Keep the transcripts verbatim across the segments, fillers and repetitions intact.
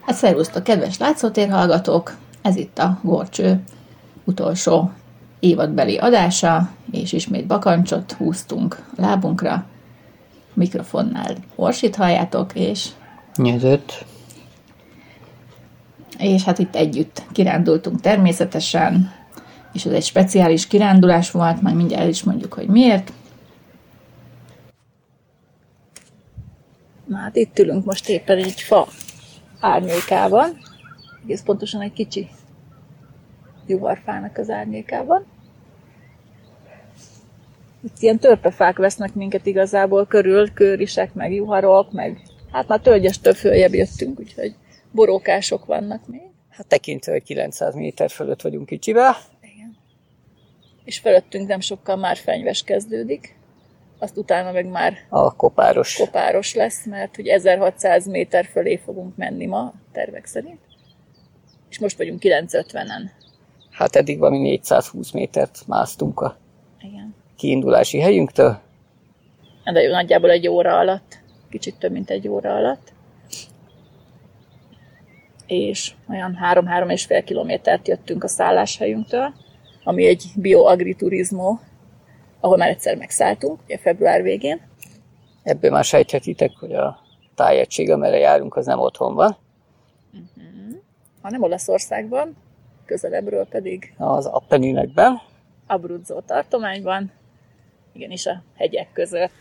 Hát szervusztok, kedves látszótér hallgatók! Ez itt a Gorcső utolsó évadbeli adása, és ismét bakancsot húztunk a lábunkra. Mikrofonnál Orsit halljátok, és... Nyezött. És hát itt együtt kirándultunk természetesen, és ez egy speciális kirándulás volt, majd mindjárt el is mondjuk, hogy miért. Na hát itt ülünk most éppen egy fa árnyékában, egész pontosan egy kicsi juharfának az árnyékában. Itt ilyen törpefák vesznek minket igazából körül, kőrisek, meg juharok, meg hát már tölgyestől följebb jöttünk, úgyhogy borókások vannak még. Hát tekintve, hogy kilencszáz méter fölött vagyunk kicsivel. Igen. És fölöttünk nem sokkal már fenyves kezdődik. Azt utána meg már a kopáros. kopáros lesz, mert hogy ezerhatszáz méter fölé fogunk menni ma, tervek szerint. És most vagyunk kilencszázötvenen. Hát eddig valami négyszázhúsz métert másztunk a Igen. kiindulási helyünktől. De jó, nagyjából egy óra alatt, kicsit több, mint egy óra alatt. És olyan három-három és fél kilométert jöttünk a szálláshelyünktől, ami egy bioagriturizmó, ahol már egyszer megszálltunk, ugye február végén. Ebből már sejthetitek, hogy a tájegység, amelyre járunk, az nem otthon van. Uh-huh. Hanem Olaszországban, közelebbről pedig Az Appenninekben. Abruzzo tartományban, igenis a hegyek között.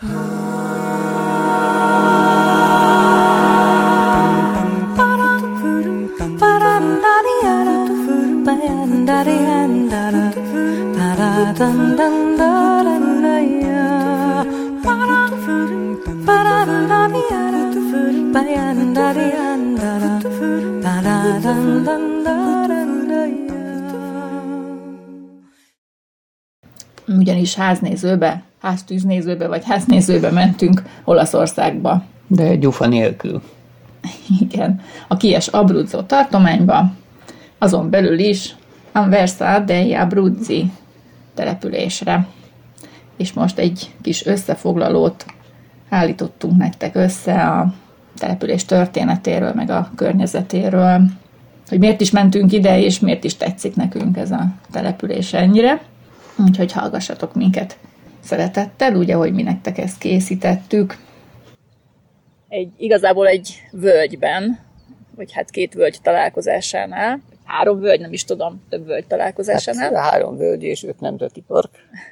Ugyanis háznézőbe, háztűznézőbe vagy háznézőbe mentünk Olaszországba. De gyufa nélkül. Igen, a Kies Abruzzo tartományba, azon belül is Anversa degli Abruzzi településre. És most egy kis összefoglalót állítottunk nektek össze a település történetéről, meg a környezetéről, hogy miért is mentünk ide, és miért is tetszik nekünk ez a település ennyire. Úgyhogy hallgassatok minket szeretettel, úgy, ahogy mi nektek ezt készítettük. Egy, igazából egy völgyben, vagy hát két völgy találkozásánál, három völgy, nem is tudom, több völgy találkozásánál. Hát három völgy és öt nemzeti park.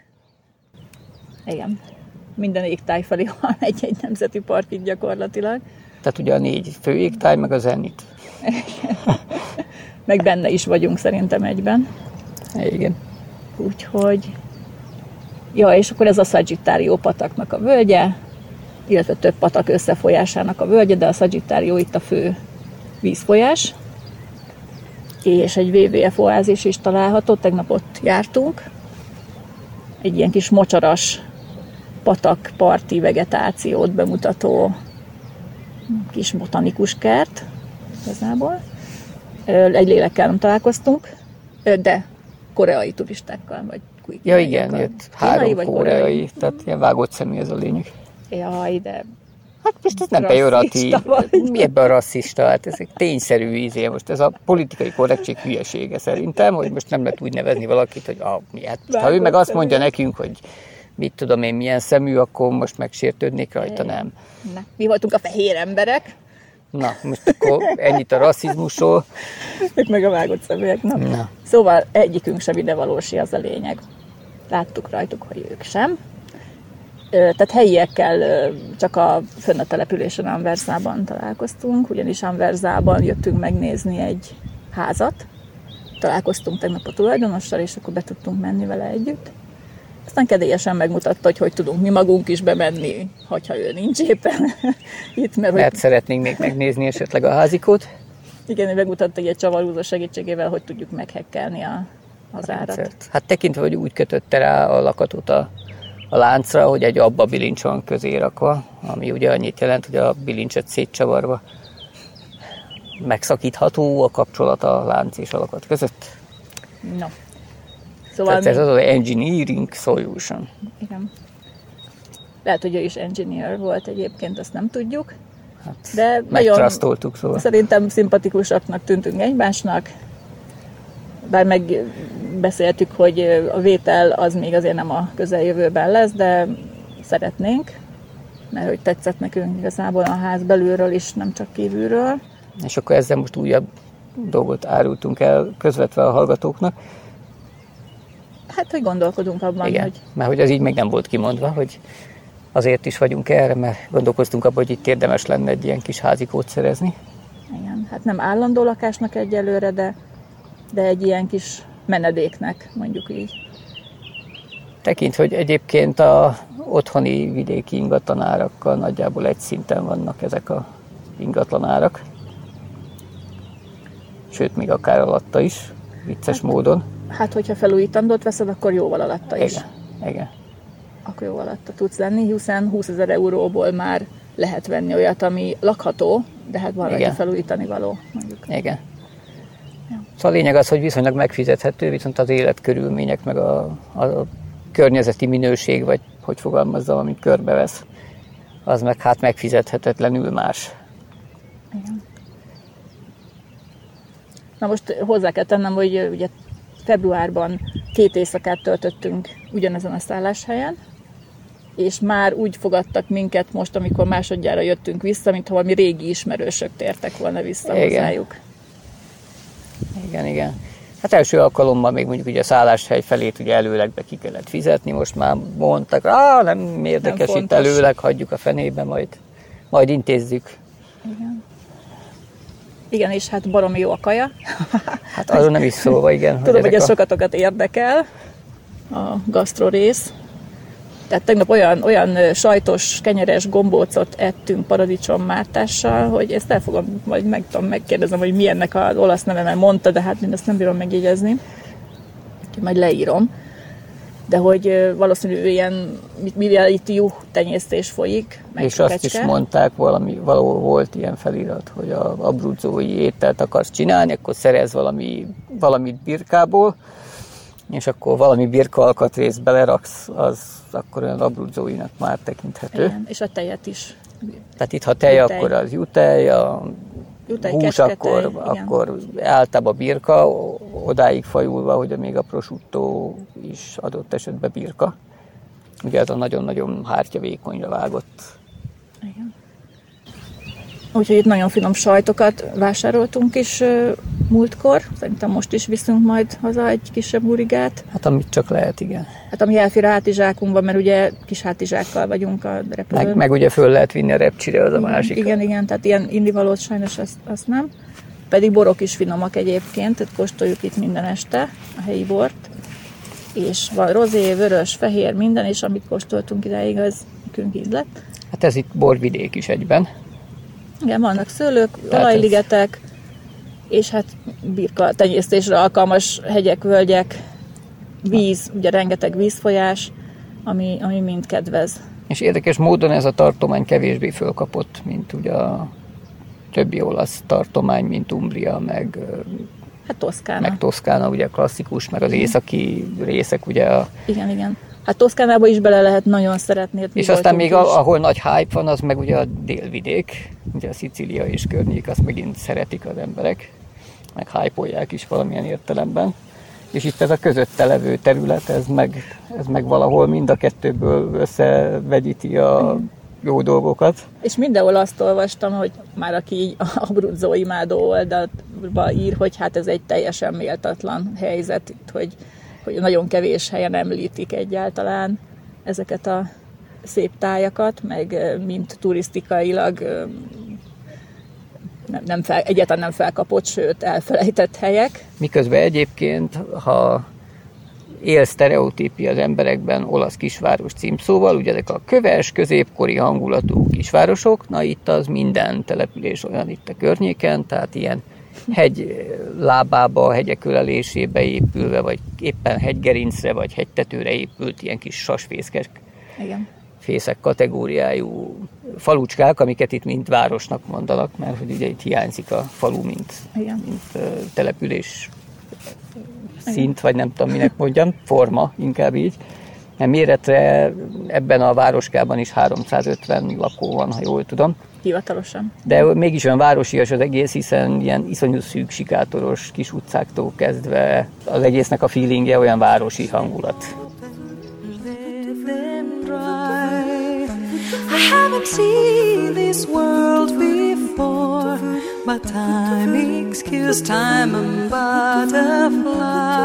Igen. Minden égtáj felé van egy-egy nemzeti park itt gyakorlatilag. Tehát ugye a négy fő égtáj, meg a zenit. Meg benne is vagyunk szerintem egyben. Igen. Úgyhogy... Ja, és akkor ez a Sagittario pataknak a völgye, illetve több patak összefolyásának a völgye, de a Sagittario itt a fő vízfolyás. És egy vé vé ef oázis is található, tegnap ott jártunk. Egy ilyen kis mocsaras patakparti vegetációt bemutató kis botanikus kert igazából. Egy lélekkel nem találkoztunk, de koreai turistákkal, vagy ja igen, jött három koreai, koreai, tehát ilyen vágott szemű ez a lényeg. Jaj, de... Hát most ez nem pejoratív. Mi ebben a rasszista? Hát ez egy tényszerű ízé. Most ez a politikai korrektség hülyesége szerintem, hogy most nem lehet úgy nevezni valakit, hogy ah, mi, hát, ha ő meg azt mondja nekünk, hogy mit tudom én, milyen szemű, akkor most megsértődnék rajta, nem. Na, mi voltunk a fehér emberek. Na, most akkor ennyit a rasszizmusról. Ők meg a vágott szeműek. Na. Na. Szóval egyikünk sem idevalósi, az a lényeg. Láttuk rajtuk, hogy ők sem. Tehát helyiekkel csak a fönn a településen Anversában találkoztunk, ugyanis Anversában jöttünk megnézni egy házat. Találkoztunk tegnap a tulajdonossal, és akkor be tudtunk menni vele együtt. Aztán kedélyesen megmutatta, hogy hogy tudunk mi magunk is bemenni, hogyha ő nincs éppen itt. Mert, mert hogy... szeretnénk még megnézni esetleg a házikót. Igen, ő megmutatta, hogy egy csavarhúzó segítségével hogy tudjuk meghekkelni a, az árat. Hát tekintve, hogy úgy kötötte rá a lakatot a, a láncra, hogy egy abba bilincs van közé rakva, ami ugye annyit jelent, hogy a bilincset szétcsavarva megszakítható a kapcsolat a lánc és a lakat között. No. Szóval tehát ez az engineering solution. Igen. Lehet, hogy ő is engineer volt egyébként, azt nem tudjuk. hát de megtrasztoltuk, szóval. Szerintem szimpatikusaknak tűntünk egymásnak, bár megbeszéltük, hogy a vétel az még azért nem a közeljövőben lesz, de szeretnénk, mert hogy tetszett nekünk igazából a ház belülről is, nem csak kívülről. És akkor ezzel most újabb dolgot árultunk el közvetve a hallgatóknak. Hát, hogy gondolkodunk abban, igen, hogy... mert hogy az így még nem volt kimondva, hogy azért is vagyunk erre, mert gondolkoztunk abban, hogy itt érdemes lenne egy ilyen kis házikót szerezni. Igen, hát nem állandó lakásnak egyelőre, de, de egy ilyen kis menedéknek, mondjuk így. Tekint, hogy egyébként a otthoni vidéki ingatlanárakkal nagyjából egy szinten vannak ezek a ingatlanárak. Sőt, még akár alatta is, vicces hát, módon. Hát, hogyha felújítandót veszed, akkor jóval alatta is. Igen, igen. Akkor jóval alatta tudsz lenni, hiszen húszezer euróból már lehet venni olyat, ami lakható, de hát van rajta felújítani való, mondjuk. Igen. Ja. Szóval a lényeg az, hogy viszonylag megfizethető, viszont az életkörülmények, meg a, a környezeti minőség, vagy hogy fogalmazzam, amit körbevesz, az meg hát megfizethetetlenül más. Igen. Na most hozzá kell tennem, hogy ugye februárban két éjszakát töltöttünk ugyanezen a szálláshelyen, és már úgy fogadtak minket most, amikor másodjára jöttünk vissza, mintha valami régi ismerősök tértek volna vissza igen. hozzájuk. Igen, igen. Hát első alkalommal még mondjuk ugye a szálláshely felét ugye előlegbe ki kellett fizetni, most már mondtak, á, nem érdekes nem itt előleg, hagyjuk a fenébe, majd, majd intézzük. Igen. Igen, és hát baromi jó a kaja. Hát arról nem is szóval, igen. Tudom, hogy ez a... sokatokat érdekel, a gasztro rész. Tehát tegnap olyan, olyan sajtos, kenyeres gombócot ettünk paradicsommártással, hogy ezt el fogom, majd meg tudom, megkérdezem, hogy mi ennek az olasz neve, mert mondta, de hát mindezt nem bírom megjegyezni. Úgyhogy majd leírom. De hogy valószínűleg ilyen, mivel itt juh tenyésztés folyik. És azt is mondták, valami, valahol volt ilyen felirat, hogy a abruzzói ételt akarsz csinálni, akkor szerez valami, valamit birkából, és akkor valami birka alkatrészt beleraksz, az akkor olyan abruzzóinak már tekinthető. Igen, és a tejet is. Tehát itt, ha tej, jutej. Akkor az jutej, a jutej, hús, kecsketej, akkor, akkor általában birka, odáig fajulva, hogy még a prosciutto is adott esetben birka. Ugye ez a nagyon-nagyon hártyavékonyra vágott. Igen. Úgyhogy itt nagyon finom sajtokat vásároltunk is uh, múltkor. Szerintem most is viszünk majd haza egy kisebb burigát. Hát amit csak lehet, igen. Hát ami elfér a hátizsákunkban, mert ugye kis hátizsákkal vagyunk a repülőn. Meg, meg ugye föl lehet vinni a repcsire, az a másik. Igen, igen, tehát ilyen indivalót sajnos azt, azt nem. Pedig borok is finomak egyébként, tehát kóstoljuk itt minden este a helyi bort. És van rozé, vörös, fehér, minden, és amit kóstoltunk idáig, az nekünk ízlett. Hát ez itt borvidék is egyben. Igen, vannak szőlők, olajligetek, ez... és hát birka tenyésztésre alkalmas hegyek, völgyek, víz, ugye rengeteg vízfolyás, ami, ami mind kedvez. És érdekes módon ez a tartomány kevésbé fölkapott, mint ugye a többi olasz tartomány, mint Umbria, meg hát Toszkána. Meg Toszkána, ugye klasszikus, meg az északi részek, ugye a... Igen, igen. Hát Toszkánába is bele lehet nagyon szeretni. És aztán még a, ahol nagy hype van, az meg ugye a délvidék, ugye a Szicília és környék, azt megint szeretik az emberek, meg hype-olják is valamilyen értelemben. És itt ez a közötte levő terület, ez meg, ez meg valahol mind a kettőből összevegyíti a jó dolgokat. És mindenhol azt olvastam, hogy már aki így Abruzzo imádó oldalba ír, hogy hát ez egy teljesen méltatlan helyzet, hogy, hogy nagyon kevés helyen említik egyáltalán ezeket a szép tájakat, meg mint turisztikailag nem, nem fel, egyáltalán nem felkapott, sőt elfelejtett helyek. Miközben egyébként, ha él sztereotípia az emberekben olasz kisváros címszóval, ugye ezek a köves, középkori hangulatú kisvárosok, na itt az minden település olyan itt a környéken, tehát ilyen hegy lábába, hegyek ölelésébe épülve, vagy éppen hegygerincre, vagy hegytetőre épült ilyen kis sasfészkes Igen. fészek kategóriájú falucskák, amiket itt mind városnak mondanak, mert hogy ugye itt hiányzik a falu, mint, mint uh, település szint, vagy nem tudom minek mondjam, forma, inkább így. Mert méretre ebben a városkában is háromszázötven lakó van, ha jól tudom. Hivatalosan. De mégis olyan városias az egész, hiszen ilyen iszonyú szűk, sikátoros kis utcáktól kezdve az egésznek a feelingje olyan városi hangulat. I haven't seen this world before, but time excuse time and butterfly.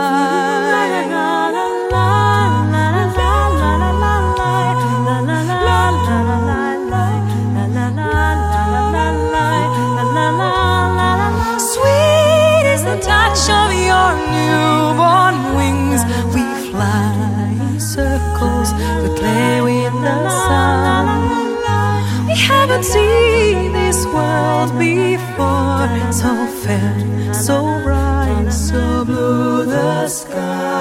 Sweet is the touch of your newborn wings. We fly in circles, we play with the sun. We haven't seen this world before, so fair, so bright, so blue the sky.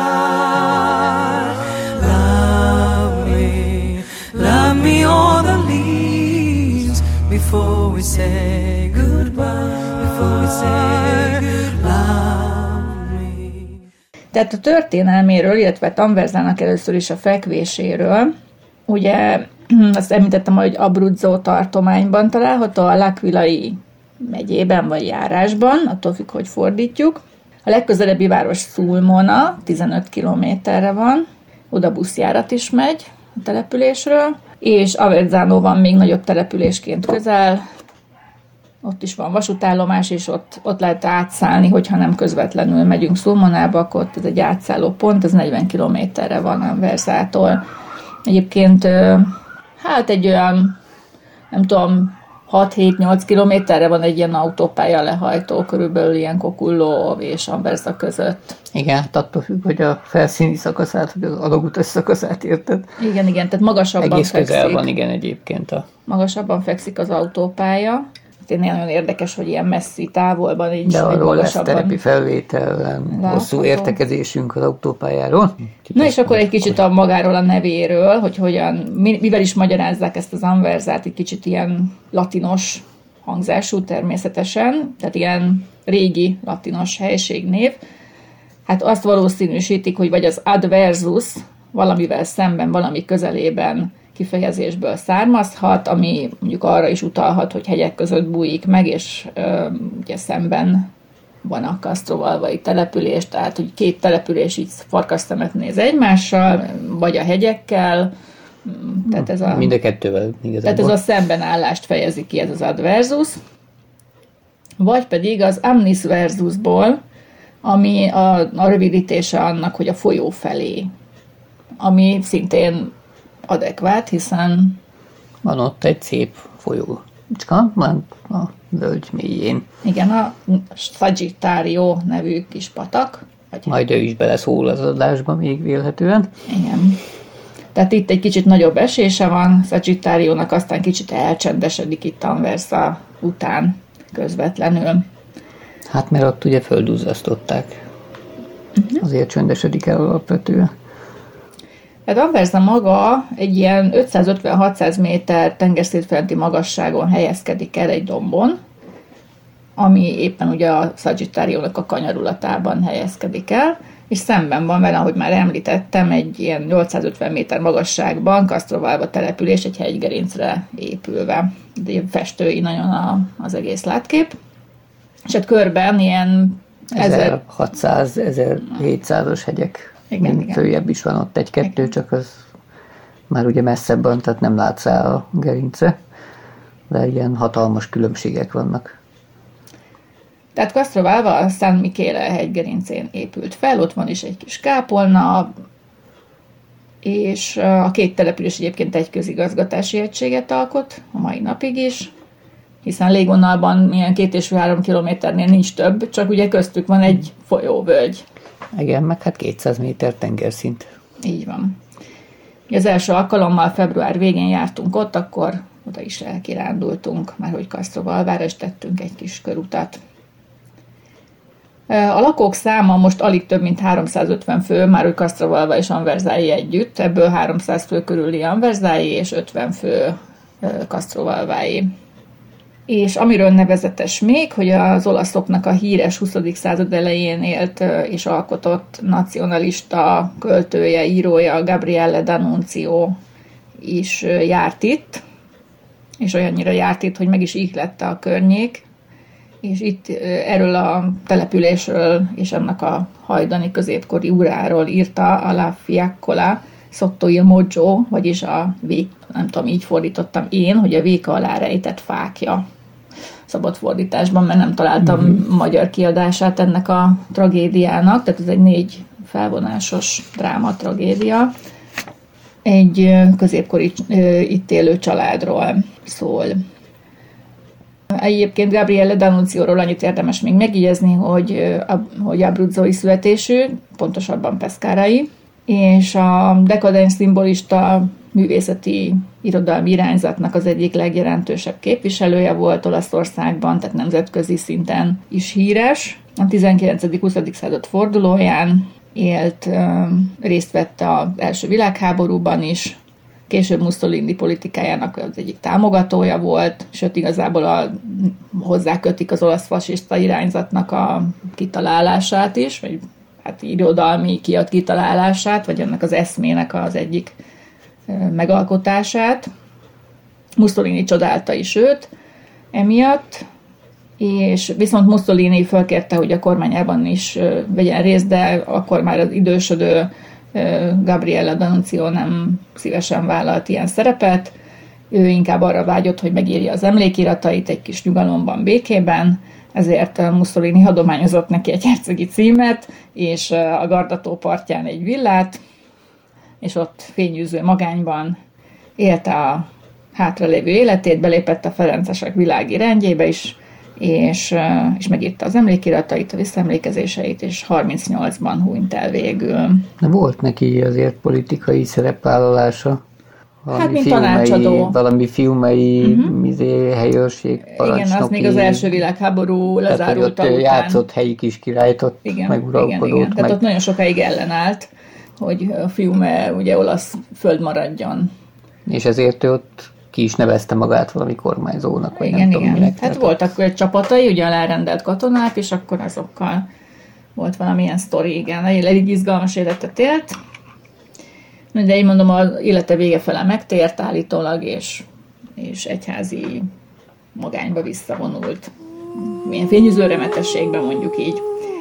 Love me, love me all the leaves before we say goodbye, before we say goodbye. Love me. Tehát a történelméről, illetve Anversának először is a fekvéséről, ugye azt említettem, hogy Abruzzo tartományban található, a L'Aquilai megyében vagy járásban, attól függ, hogy fordítjuk. A legközelebbi város Sulmona, tizenöt kilométerre van, oda buszjárat is megy a településről, és Avezzano van még nagyobb településként közel, ott is van vasútállomás, és ott, ott lehet átszállni, hogyha nem közvetlenül megyünk Sulmonába, akkor ott ez egy átszálló pont, ez negyven kilométerre van Anversától. Egyébként hát egy olyan, nem tudom, hat-hét-nyolc kilométerre van egy ilyen autópálya lehajtó, körülbelül ilyen Cocullo és Anversa között. Igen, hát attól függ, hogy a felszíni szakaszát, vagy az alagutas szakaszát érted. Igen, igen, tehát magasabban egész fekszik. közel van, igen, egyébként. A... Magasabban fekszik az autópálya. Tényleg nagyon érdekes, hogy ilyen messzi távolban így de arról lesz magasabban. terepi felvétel, hosszú értekezésünk az autópályáról. Na és akkor egy kicsit a magáról a nevéről, hogy hogyan, mivel is magyarázzák ezt az Anversát, egy kicsit ilyen latinos hangzású természetesen, tehát ilyen régi latinos helységnév. Hát azt valószínűsítik, hogy vagy az adversus, valamivel szemben, valami közelében kifejezésből származhat, ami mondjuk arra is utalhat, hogy hegyek között bújik meg, és ö, ugye szemben van a Castrovalvai település, tehát hogy két település így farkasszemet néz egymással, vagy a hegyekkel. Tehát ez a, mind a kettővel igazából. Tehát ez a szembenállást fejezi ki, ez az adversus. Vagy pedig az amnis versusból, ami a, a rövidítése annak, hogy a folyó felé, ami szintén adekvát, hiszen van ott egy szép folyócska, van a völgy mélyén. Igen, a Sagittario nevű kis patak. Vagy majd ő is beleszól az adásba még vélhetően. Igen. Tehát itt egy kicsit nagyobb esése van Sagittariónak, aztán kicsit elcsendesedik itt Anversa után közvetlenül. Hát mert ott ugye földduzzasztották. Uh-huh. Azért csöndesedik el alapvetően. Tehát Anversa maga egy ilyen ötszázötven-hatszáz méter tengerszint feletti magasságon helyezkedik el egy dombon, ami éppen ugye a Sagittariónak a kanyarulatában helyezkedik el, és szemben van vele, ahogy már említettem, egy ilyen nyolcszázötven méter magasságban Castrovalva település egy hegygerincre épülve. De festői nagyon a, az egész látkép. És hát körben ilyen ezerhatszáz-ezerhétszázas hegyek. Igen, igen. Följebb is van ott egy-kettő, csak az már ugye messzebb van, tehát nem látsz el a gerince, de ilyen hatalmas különbségek vannak. Tehát Castrovalva a San Michele hegygerincén épült fel, ott van is egy kis kápolna, és a két település egyébként egy közigazgatási egységet alkot, a mai napig is, hiszen légvonalban ilyen két és három kilométernél nincs több, csak ugye köztük van egy folyóvölgy. Igen, meg hát kétszáz méter tengerszint. Így van. Az első alkalommal február végén jártunk ott, akkor oda is elkirándultunk, már hogy Castrovalvára, és tettünk egy kis körutat. A lakók száma most alig több, mint háromszázötven fő, már hogy Castrovalva és Anversái együtt, ebből háromszáz fő körüli Anversái és ötven fő Castrovalvái. És amiről nevezetes még, hogy az olaszoknak a híres huszadik század elején élt és alkotott nacionalista költője, írója, Gabriele D'Annunzio is járt itt, és olyannyira járt itt, hogy meg is ihlette a környék, és itt erről a településről és ennek a hajdani középkori uráról írta a La Fiaccola sotto il moggio, vagyis a vék, nem tudom, így fordítottam én, hogy a véka alá rejtett fákja. Szabad fordításban, mert nem találtam mm-hmm. magyar kiadását ennek a tragédiának, tehát ez egy négy felvonásos dráma tragédia. Egy középkori itt élő családról szól. Egyébként Gabriele D'Annunzioról annyit érdemes még megjegyezni, hogy, hogy abruzzói születésű, pontosabban pescarai, és a dekadens szimbolista művészeti irodalmi irányzatnak az egyik legjelentősebb képviselője volt Olaszországban, tehát nemzetközi szinten is híres. A tizenkilencedik-huszadik század fordulóján élt, részt vett az első világháborúban is, később Mussolini politikájának az egyik támogatója volt, sőt igazából a, hozzákötik az olasz fasiszta irányzatnak a kitalálását is, vagy hát irodalmi kiad kitalálását, vagy ennek az eszmének az egyik megalkotását. Mussolini csodálta is őt emiatt, és viszont Mussolini fölkérte, hogy a kormányában is vegyen részt, de akkor már az idősödő Gabriele D'Annunzio nem szívesen vállalt ilyen szerepet. Ő inkább arra vágyott, hogy megírja az emlékiratait egy kis nyugalomban, békében, ezért Mussolini adományozott neki egy hercegi címet, és a Gardató partján egy villát, és ott fényűző magányban élte a hátralévő életét, belépett a ferencesek világi rendjébe is, és, és megírta az emlékiratait, a visszaemlékezéseit, és harmincnyolcban hunyt el végül. De volt neki azért politikai szerepvállalása? Valami Hát, mint filmei, tanácsadó. Valami filmei, uh-huh. izé, helyőrség, parancsnoki. Igen, az még az első világháború lezárulta után. Játszott helyi kis királyt, ott igen, meguralkodott. Igen, igen. Meg... Tehát ott nagyon sokáig ellenállt, hogy a fiume ugye olasz föld maradjon. És ezért ő ott ki is nevezte magát valami kormányzónak, vagy igen, nem tudom, igen. minek. Hát voltak csapatai, ugye alárendelt katonák, és akkor azokkal volt valamilyen sztori, igen. Elég izgalmas életet élt. De így mondom, az élete vége fele megtért állítólag, és, és egyházi magányba visszavonult. Milyen fényűző remetességben, mondjuk így.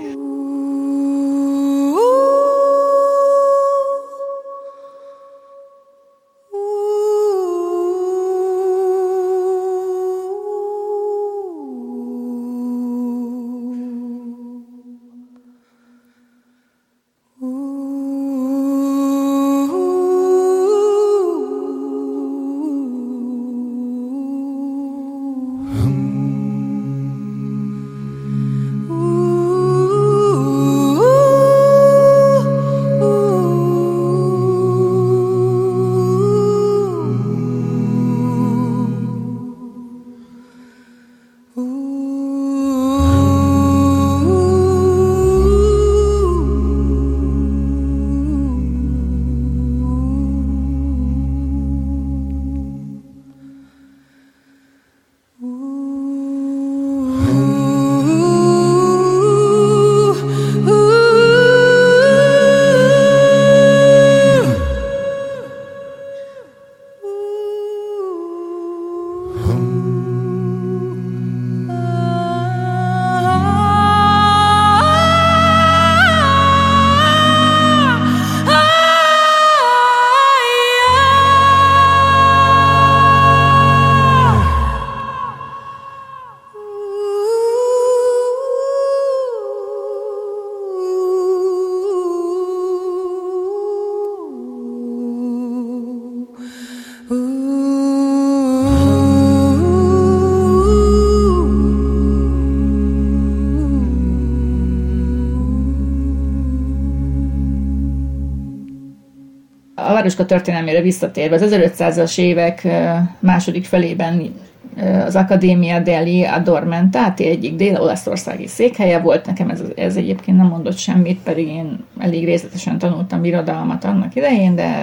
A városka történelmére visszatérve, az ezerötszázas évek második felében az Accademia degli Addormentati egyik dél-olaszországi székhelye volt. Nekem ez, ez egyébként nem mondott semmit, pedig én elég részletesen tanultam irodalmat annak idején, de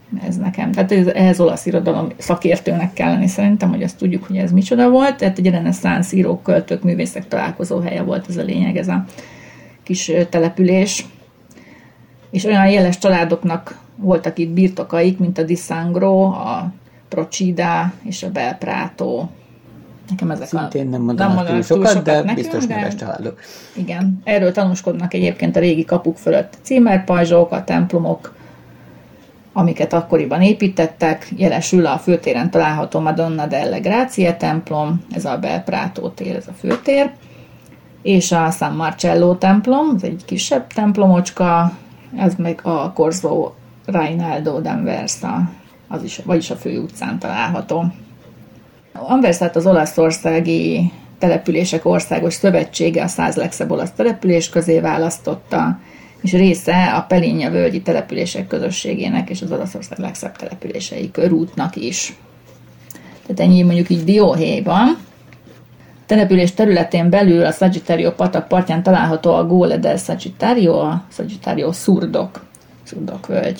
ez nekem. Tehát ez, ehhez olasz irodalom szakértőnek kell lenni szerintem, hogy azt tudjuk, hogy ez micsoda volt. Tehát egy reneszánsz írók, költők, művészek találkozó helye volt ez a lényeg, ez a kis település. És olyan jeles családoknak voltak itt birtokaik, mint a Di Sangro, a Procida és a Belprato. Nekem ezek Szintén a, nem mondanak túl sokat, sokat, de nekünk, biztos de, neves családok. Igen, erről tanúskodnak egyébként a régi kapuk fölött címerpajzsok, a templomok, amiket akkoriban építettek. Jelesül a főtéren található Madonna delle Grazie templom, ez a Belprato tér, ez a főtér, és a San Marcello templom, ez egy kisebb templomocska, ez meg a Corso Rainaldo d'Anversa, az is, vagyis a fő utcán található. Anversát az olaszországi települések országos szövetsége a száz legszebb olasz település közé választotta, és része a Peligna völgyi települések közösségének és az Olaszország legszebb települései körútnak is. Tehát ennyi mondjuk így dióhéjban. A település területén belül a Sagittario patak partján található a Gole del Sagittario, a Sagittario szurdok, szurdok völgy.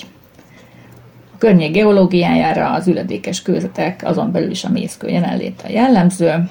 A környék geológiájára az üledékes kőzetek, azon belül is a mészkő jelenléte jellemző.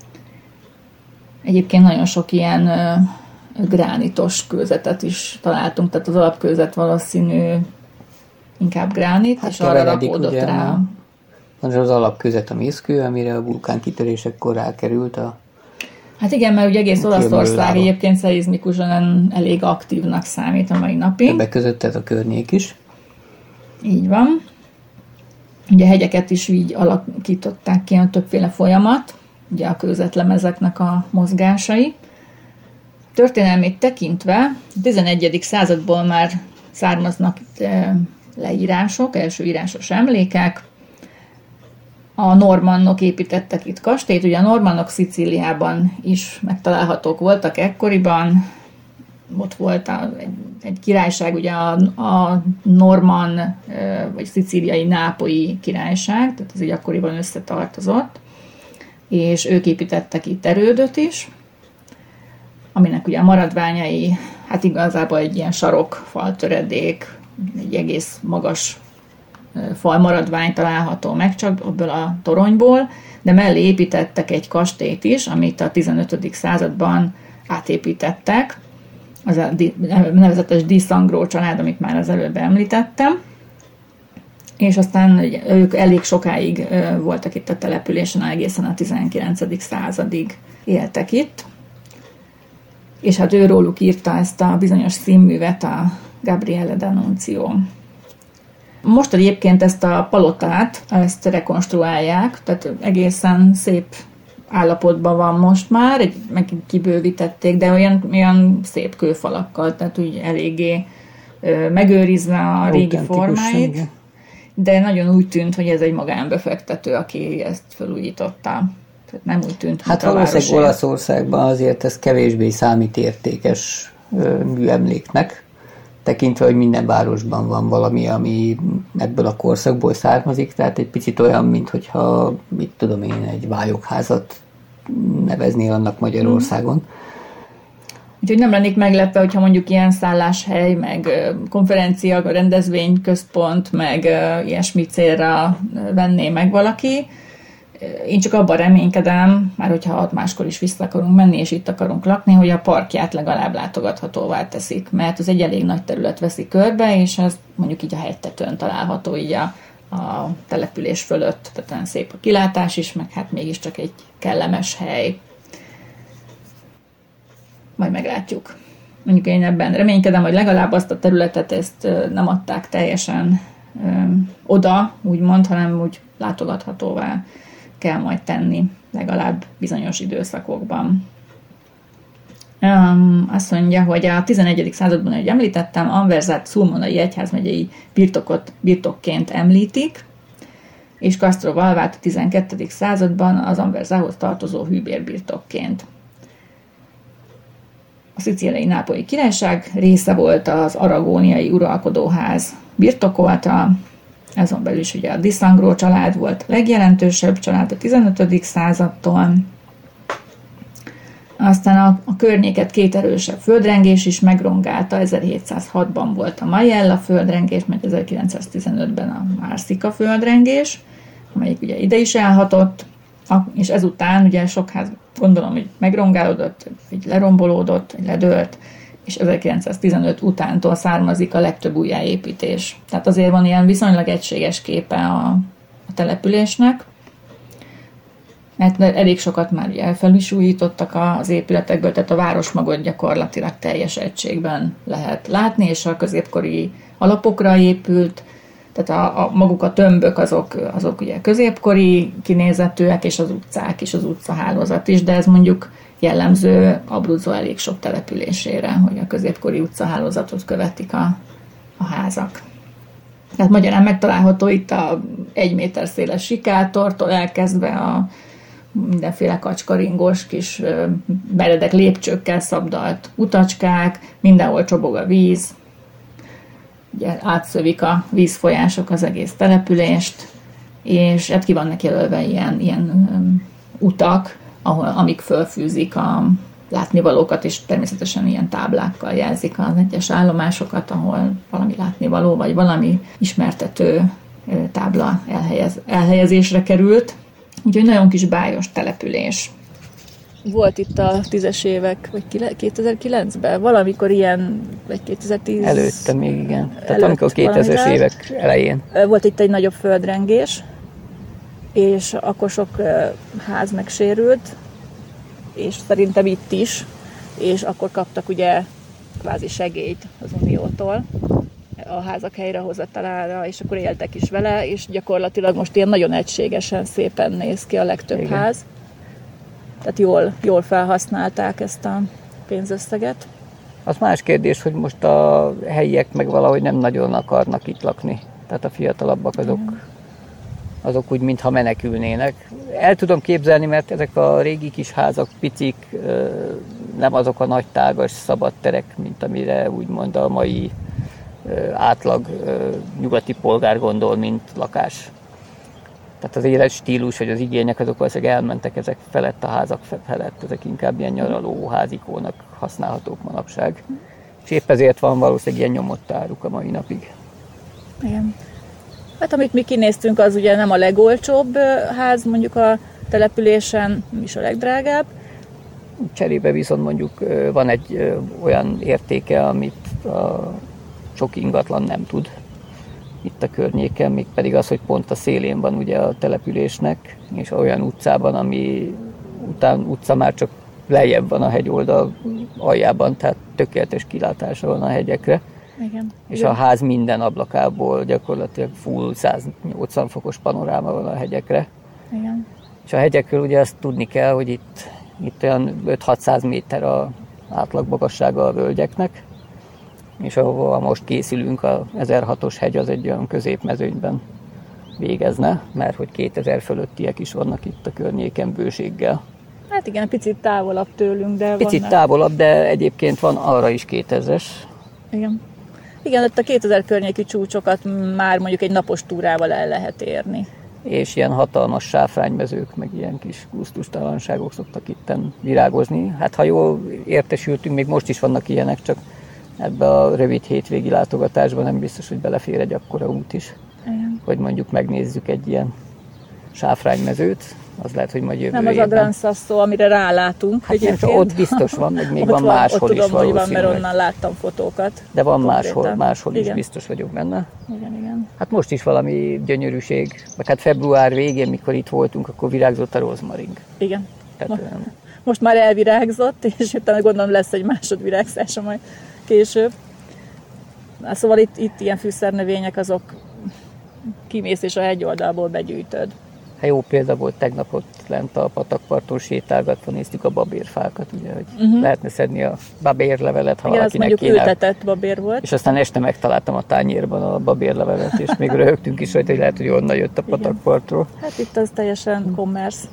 Egyébként nagyon sok ilyen gránitos kőzetet is találtunk, tehát az alapkőzet valószínű inkább gránit, hát és arra rakódott rá. Az az alapkőzet a mészkő, amire a vulkán kitörésekor rákerült a... Hát igen, mert ugye egész Olaszország egyébként szeizmikusan elég aktívnak számít a mai napig. Többek között ez a környék is. Így van. Ugye hegyeket is így alakították ki a többféle folyamat, ugye a kőzetlemezeknek a mozgásai. Történelmét tekintve a tizenegyedik századból már származnak leírások, első írásos emlékek. A normannok építettek itt kastélyt, ugye a normannok Szicíliában is megtalálhatók voltak ekkoriban. Ott volt a, egy, egy királyság, ugye a, a normann vagy szicíliai nápolyi királyság, tehát ez így akkoriban összetartozott, és ők építettek itt erődöt is, aminek ugye a maradványai, hát igazából egy ilyen sarok, faltöredék, egy egész magas fal maradvány található meg csak abból a toronyból, de mellé építettek egy kastélyt is, amit a tizenötödik században átépítettek, az a nevezetes Di Sangro család, amit már az előbb említettem, és aztán ők elég sokáig voltak itt a településen, egészen a tizenkilencedik századig éltek itt, és hát őróluk írta ezt a bizonyos színművet a Gabriele D'Annunzio. Most egyébként ezt a palotát, ezt rekonstruálják, tehát egészen szép állapotban van most már, egy, meg kibővítették, de olyan, olyan szép kőfalakkal, tehát úgy eléggé ö, megőrizve a régi formáit, de nagyon úgy tűnt, hogy ez egy magánbefektető, aki ezt felújította. Tehát nem úgy tűnt, hát valószínűleg Olaszországban azért ez kevésbé számít értékes ö, műemléknek, tekintve, hogy minden városban van valami, ami ebből a korszakból származik, tehát egy picit olyan, mint hogyha, mit tudom én, egy vályokházat neveznél annak Magyarországon. Mm. Úgyhogy nem lennék meglepve, hogyha mondjuk ilyen szálláshely, meg konferencia, rendezvényközpont, meg ilyesmi célra venné meg valaki. Én csak abban reménykedem, már hogyha ott máskor is vissza akarunk menni, és itt akarunk lakni, hogy a parkját legalább látogathatóvá teszik, mert az egy elég nagy terület veszi körbe, és az mondjuk így a hegytetőn található így a, a település fölött, tehát olyan szép a kilátás is, meg hát mégiscsak egy kellemes hely. Majd meglátjuk. Mondjuk én ebben reménykedem, hogy legalább azt a területet ezt nem adták teljesen ö, oda, úgymond, hanem úgy látogathatóvá kell majd tenni, legalább bizonyos időszakokban. Um, azt mondja, hogy a tizenegyedik században, ahogy említettem, Anversát szulmonai egyházmegyei birtokot birtokként említik, és Castrovalvát a tizenkettedik században az Anversához tartozó hűbérbirtokként. A szicíliai nápolyi királyság része volt az aragóniai uralkodóház birtokolta, azon belül is ugye a Di Sangro család volt a legjelentősebb család a tizenötödik századtól. Aztán a, a környéket két erősebb földrengés is megrongálta, ezerhétszázhatban volt a Majella földrengés, meg ezerkilencszáztizenötben a Marsica földrengés, amelyik ugye ide is elhatott, és ezután ugye sok ház gondolom, hogy megrongálódott, vagy lerombolódott, vagy ledőlt, és ezerkilencszáztizenöt utántól származik a legtöbb újjáépítés. Tehát azért van ilyen viszonylag egységes képe a, a településnek, mert elég sokat már ugye fel is újítottak az épületekből, tehát a városmagot gyakorlatilag teljes egységben lehet látni, és a középkori alapokra épült, tehát a, a maguk a tömbök azok, azok ugye középkori kinézetűek, és az utcák is, az utcahálózat is, de ez mondjuk jellemző Abruzzo elég sok településére, hogy a középkori utcahálózatot követik a, a házak. Tehát magyarán megtalálható itt a egy méter széles sikátortól elkezdve a mindenféle kacskaringós kis meredek lépcsőkkel szabdalt utacskák, mindenhol csobog a víz, ugye átszövik a vízfolyások az egész települést, és hát ki vannak jelölve ilyen, ilyen um, utak, ahol, amik fölfűzik a látnivalókat, és természetesen ilyen táblákkal jelzik az egyes állomásokat, ahol valami látnivaló, vagy valami ismertető tábla elhelyez, elhelyezésre került. Úgyhogy nagyon kis bájos település. Volt itt a tízes évek, vagy kétezer-kilencben, valamikor ilyen, vagy kétezer-tíz... Előtte még, igen. Tehát Előtt amikor kétezres évek elején. Volt itt egy nagyobb földrengés, és akkor sok ház megsérült, és szerintem itt is, és akkor kaptak ugye kvázi segélyt az Uniótól a házak helyrehozatalára, és akkor éltek is vele, és gyakorlatilag most ilyen nagyon egységesen, szépen néz ki a legtöbb Igen. ház. Tehát jól, jól felhasználták ezt a pénzösszeget. Az más kérdés, hogy most a helyiek meg valahogy nem nagyon akarnak itt lakni. Tehát a fiatalabbak azok, azok úgy, mintha menekülnének. El tudom képzelni, mert ezek a régi kis házak, picik, nem azok a nagy tágas szabad terek, mint amire úgymond a mai átlag nyugati polgár gondol, mint lakás. Tehát az életstílus, vagy az igények, azok valószínűleg elmentek ezek felett, a házak felett, ezek inkább ilyen nyaraló házikónak használhatók manapság. És épp ezért van valószínűleg ilyen nyomott áruk a mai napig. Igen. Hát amit mi kinéztünk, az ugye nem a legolcsóbb ház, mondjuk a településen, is a legdrágább. Cserébe viszont mondjuk van egy olyan értéke, amit a sok ingatlan nem tud itt a környéken, még pedig az, hogy pont a szélén van ugye a településnek, és olyan utcában, ami után utca már csak lejjebb van a hegyoldal aljában, tehát tökéletes kilátása van a hegyekre. Igen. És Igen. a ház minden ablakából gyakorlatilag full száznyolcvan fokos panoráma van a hegyekre. Igen. És a hegyekről ugye azt tudni kell, hogy itt, itt olyan öt-hatszáz méter az átlagmagassága a völgyeknek, és ahova most készülünk, a ezerhatos hegy az egy olyan középmezőnyben végezne, mert hogy kétezer fölöttiek is vannak itt a környéken bőséggel. Hát igen, picit távolabb tőlünk, de Picit vannak. távolabb, de egyébként van arra is kétezres. Igen. Igen, ott a kétezer környéki csúcsokat már mondjuk egy napos túrával el lehet érni. És ilyen hatalmas sáfránymezők, meg ilyen kis gusztustalanságok szoktak itten virágozni. Hát ha jól értesültünk, még most is vannak ilyenek, csak ebbe a rövid hétvégi látogatásban nem biztos, hogy belefér egy akkora út is. Igen. Hogy mondjuk megnézzük egy ilyen sáfránymezőt, az lehet, hogy majd jövő Nem az évben. a Gran Sasso, amire rálátunk. Hát nem, csak ott biztos van, meg még ott van máshol ott is tudom, hogy van, valószínűleg. mert onnan láttam fotókat. De van konkrétan. máshol, máshol is Igen. biztos vagyok benne. Igen, igen. Hát most is valami gyönyörűség, meg hát február végén, mikor itt voltunk, akkor virágzott a rozmaring. Igen. Tehát, Ma, olyan... most már elvirágzott, és utána gondolom lesz egy másodvirágzása majd később. Na, szóval itt, itt ilyen fűszernövények, azok kimész és a hegyoldalból begyűjtöd. Hát jó példa volt tegnap ott lent a patakparton sétálgatva, néztük a babérfákat, ugye, hogy Uh-huh. lehetne szedni a babérlevelet, ha Igen, az valakinek mondjuk kéne. ültetett babér volt. És aztán este megtaláltam a tányérban a babérlevelet, és még röhögtünk is rajta, hogy lehet, hogy onnan jött a patakpartról. Hát itt az teljesen commerce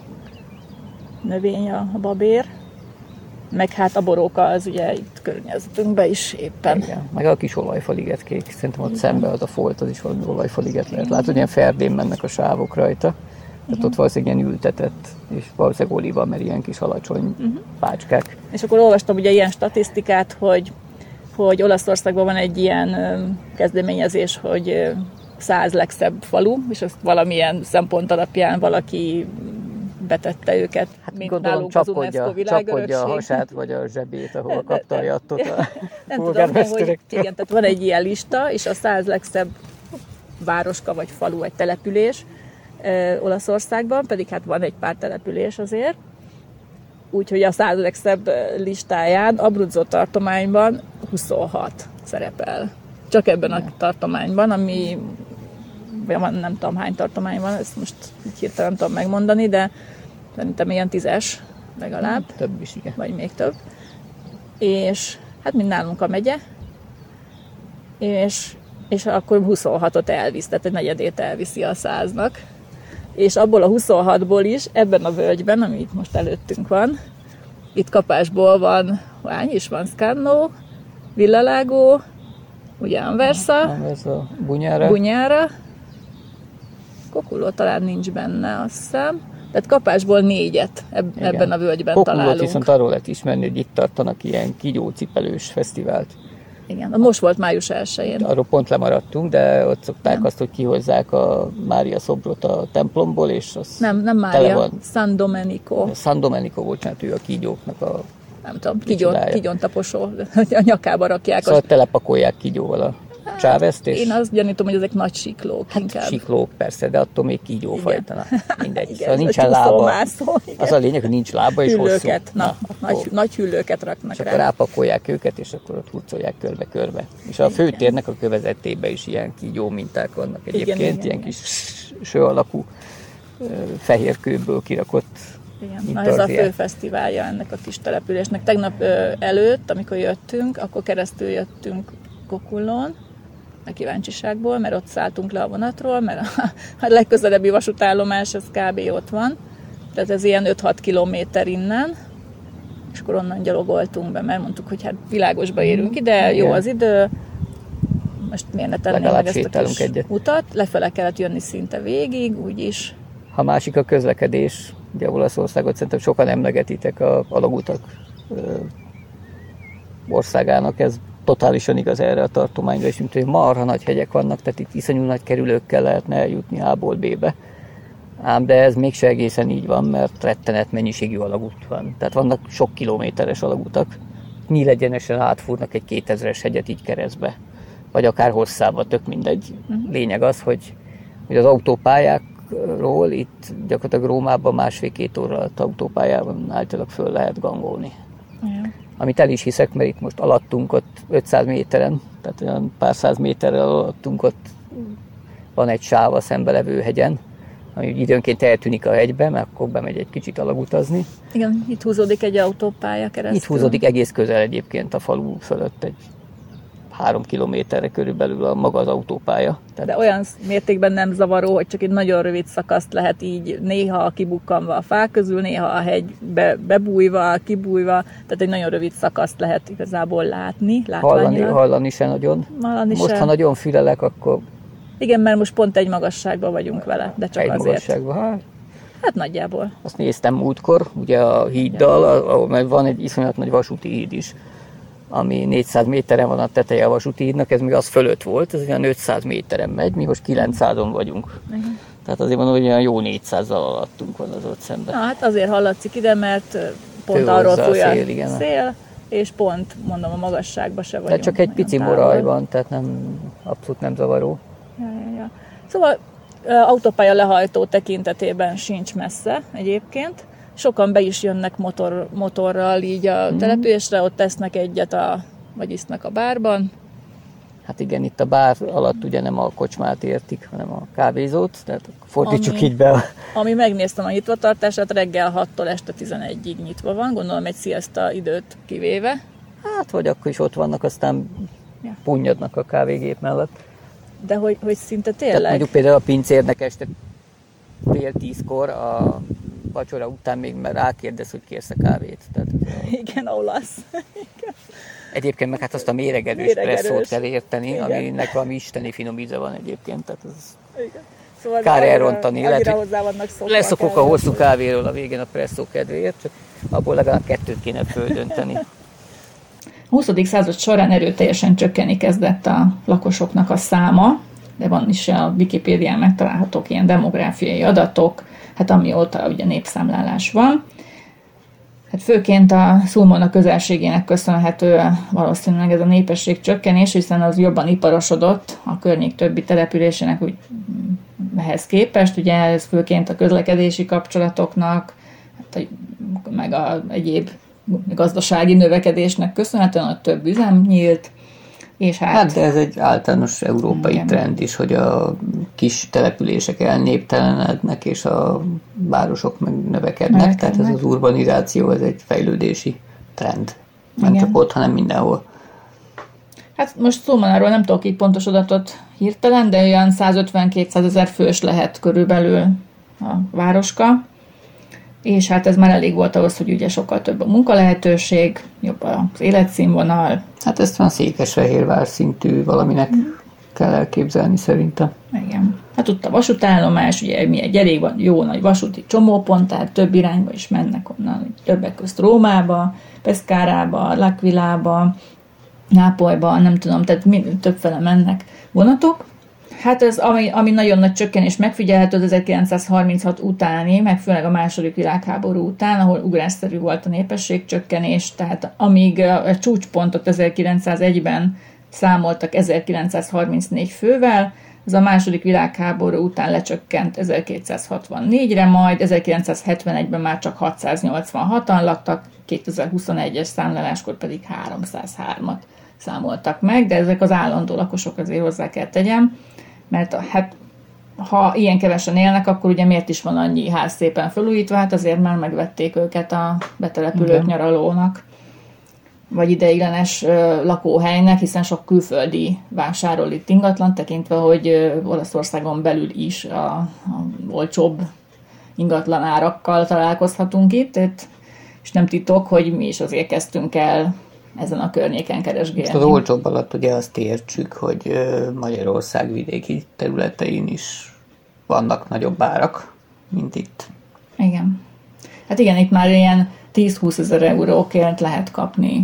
növény a babér. Meg hát a boróka az ugye itt környezetünkben is éppen. Igen. Meg a kis olajfaligetkék, szerintem ott szembe az a folt, az is valami olajfaliget lehet. Látod, hogy ilyen ferdén mennek a sávok rajta. Tehát ott valószínűleg ilyen ültetett, és valószínűleg oliva, mert ilyen kis alacsony uh-huh. pácskák. És akkor olvastam ugye ilyen statisztikát, hogy, hogy Olaszországban van egy ilyen kezdeményezés, hogy száz legszebb falu, és azt valamilyen szempont alapján valaki betette őket. Hát mint gondolom csapkodja, csapkodja a hasát, vagy a zsebét, ahol kapta a jattot a polgármesterektől. Igen, tehát van egy ilyen lista, és a száz legszebb városka, vagy falu, vagy település e, Olaszországban, pedig hát van egy pár település azért. Úgyhogy a száz legszebb listáján Abruzzo tartományban huszonhat szerepel. Csak ebben a tartományban, ami nem tudom hány tartomány van, ezt most így hirtelen nem tudom megmondani, de szerintem ilyen tízes legalább. Több is, igen. Vagy még több. És hát mind nálunk a megye, és, és akkor huszonhatot elvisz, tehát egy negyedét elviszi a száznak. És abból a huszonhatból is, ebben a völgyben, ami itt most előttünk van, itt kapásból van, hány is van, Scanno, Villalago, ugye Anversa, Anversa, Bunyára. Bunyára, Cocullo talán nincs benne, azt hiszem. Tehát kapásból négyet eb- ebben a völgyben Cocullót találunk. viszont arról lehet ismerni, hogy itt tartanak ilyen kígyócipelős fesztivált. Igen, most volt május elsején. Arról pont lemaradtunk, de ott szokták nem. azt, hogy kihozzák a Mária szobrot a templomból, és az Nem, nem Mária, San Domenico. San Domenico, bocsánat, ő a kígyóknak a Nem tudom, kígyón, kígyón taposó, a nyakába rakják. Szóval az... telepakolják kígyóval a csávezt, és... Én azt gyanítom, hogy ezek nagy siklók hát inkább. siklók persze, de attól még kígyófajta. Mindegy. Igen, szóval nincsen lába. Mászó, az a lényeg, hogy nincs lába és hüllőket. hosszú. Na, Na, nagy, nagy hüllőket raknak és rá. akkor rápakolják őket, és akkor ott hurcolják körbe-körbe. És a főtérnek a kövezetében is ilyen kígyó minták vannak egyébként, igen, igen, ilyen igen. kis ső alakú fehér kőből kirakott. Igen. Na, ez a fő fesztiválja ennek a kis településnek. Tegnap ö, előtt, amikor jöttünk, akkor keresztül jöttünk Cocullón, a kíváncsiságból, mert ott szálltunk le a vonatról, mert a, a legközelebbi vasútállomás az kb. Ott van. Tehát ez ilyen öt-hat kilométer innen, és akkor onnan gyalogoltunk be, mert mondtuk, hogy hát világosba érünk ide, jó az idő, most miért ne tennénk meg ezt a kis egyet. utat. Lefele kellett jönni szinte végig, úgyis. Ha másik a közlekedés, ugye Olaszországot szerintem sokan emlegetitek a alagutak országának, ez totálisan igaz erre a tartományra, és mint hogy marha nagy hegyek vannak, tehát itt iszonyú nagy kerülőkkel lehetne eljutni A-ból B-be. Ám de ez mégse egészen így van, mert rettenet mennyiségű alagút van. Tehát vannak sok kilométeres alagutak. Nyílegyenesen átfúrnak egy kétezres hegyet így keresztbe. Vagy akár hosszába, tök mindegy. Uh-huh. Lényeg az, hogy, hogy az autópályákról itt gyakorlatilag Rómában másfél-két óra alatt autópályában általában föl lehet gangolni. Uh-huh. Amit el is hiszek, mert itt most alattunk ott ötszáz méteren, tehát olyan pár száz méterrel alattunk ott van egy sáv a szembelevő hegyen, ami időnként eltűnik a hegybe, mert akkor bemegy egy kicsit alagutazni. Igen, itt húzódik egy autópálya keresztül. Itt húzódik egész közel egyébként a falu fölött egy három kilométerre körülbelül a maga az autópálya. De olyan mértékben nem zavaró, hogy csak egy nagyon rövid szakaszt lehet így néha kibukkanva a fák közül, néha a hegybe bebújva, kibújva, tehát egy nagyon rövid szakaszt lehet igazából látni. Hallani, hallani se nagyon. Hallani most, se. ha nagyon fülelek, akkor... Igen, mert most pont egy magasságban vagyunk vele, de csak egy azért. Magasságban, hát... Hát nagyjából. Azt néztem múltkor, ugye a híddal, ahol mert van egy iszonyat nagy vasúti híd is, ami négyszáz méteren van a teteje a vasúti hídnak, ez még az fölött volt, ez olyan ötszáz méteren megy, mi most kilencszázon vagyunk. Igen. Tehát azért mondom, hogy olyan jó négyszázzal alattunk van az ott szemben. Na, hát azért hallatszik ide, mert pont Fő arról fúj a szél, szél, és pont, mondom, a magasságban se vagyunk. De csak egy pici moraj van, tehát nem, abszolút nem zavaró. Ja, ja, ja. Szóval autópálya lehajtó tekintetében sincs messze egyébként. Sokan be is jönnek motor, motorral így a településre, ott tesznek egyet, a, vagy isznak a bárban. Hát igen, itt a bár alatt ugye nem a kocsmát értik, hanem a kávézót, tehát fordítsuk ami, így be a... Ami megnéztem a nyitvatartását, reggel hattól este tizenegyig nyitva van, gondolom egy sziaszta időt kivéve. Hát, vagy akkor is ott vannak, aztán ja. punnyadnak a kávégép mellett. De hogy, hogy szinte tényleg? Tehát mondjuk például a pincérnek este fél tízkor a vacsora után még már rákérdez, hogy kérsz a kávét. Tehát, igen, olasz. Igen. Egyébként meg hát azt a méregerős presszót kell érteni, igen. Aminek valami isteni finom íze van egyébként. Tehát az... Igen. Szóval kár annyira, elrontani. Annyira Lehet, hozzá vannak szokva. leszokok a hosszú kávéról a végén a presszó kedvéért, csak abból legalább kettőt kéne földönteni. A huszadik század során erőteljesen csökkenni kezdett a lakosoknak a száma, de van is a Wikipédián megtalálhatók ilyen demográfiai adatok, hát amióta ugye népszámlálás van. Hát főként a Szulmona közelségének köszönhető valószínűleg ez a népesség csökkenés, hiszen az jobban iparosodott a környék többi településének úgy ehhez képest. Ugye ez főként a közlekedési kapcsolatoknak, hát meg a egyéb gazdasági növekedésnek köszönhetően a több üzem nyílt. És hát, hát de ez egy általános európai igen. trend is, hogy a kis települések elnéptelenednek, és a városok meg növekednek, növekednek. Tehát ez az urbanizáció, ez egy fejlődési trend. Nem igen. csak ott, hanem mindenhol. Hát most Szulmonáról nem tudok így pontos adatot hirtelen, de olyan százötven-kétszázezer fős lehet körülbelül a városka. És hát ez már elég volt ahhoz, hogy ugye sokkal több a munkalehetőség, jobb az életszínvonal. Hát ezt van Székesfehérvár szintű valaminek mm. kell elképzelni szerintem. Igen. Hát ott a vasútállomás, ugye mi egy elég van, jó nagy vasúti csomópont, tehát több irányba is mennek onnan, többek közt Rómába, Pescarába, L'Aquilába, Nápolyba, nem tudom, tehát többfele mennek vonatok. Hát ez, ami, ami nagyon nagy csökkenés megfigyelhető az ezerkilencszázharminchat utáni, meg főleg a második világháború után, ahol ugrásszerű volt a népességcsökkenés, tehát amíg a csúcspontot ezerkilencszázegyben számoltak ezerkilencszázharmincnégy fővel, ez a második világháború után lecsökkent ezerkétszázhatvannégyre, majd ezerkilencszázhetvenegyben már csak hatszáznyolcvanhatan laktak, kétezer-huszonegyes számláláskor pedig háromszázhármat számoltak meg, de ezek az állandó lakosok, azért hozzá kell tegyem, mert hát ha ilyen kevesen élnek, akkor ugye miért is van annyi ház szépen felújítva, hát azért már megvették őket a betelepülők igen. nyaralónak, vagy ideiglenes lakóhelynek, hiszen sok külföldi vásárol itt ingatlan, tekintve, hogy Olaszországon belül is a, a olcsóbb ingatlan árakkal találkozhatunk itt, és nem titok, hogy mi is azért kezdtünk el ezen a környéken keresgélni. Most az olcsóbb alatt ugye azt értsük, hogy Magyarország vidéki területein is vannak nagyobb árak, mint itt. Igen. Hát igen, itt már ilyen tíz-húszezer eurókért lehet kapni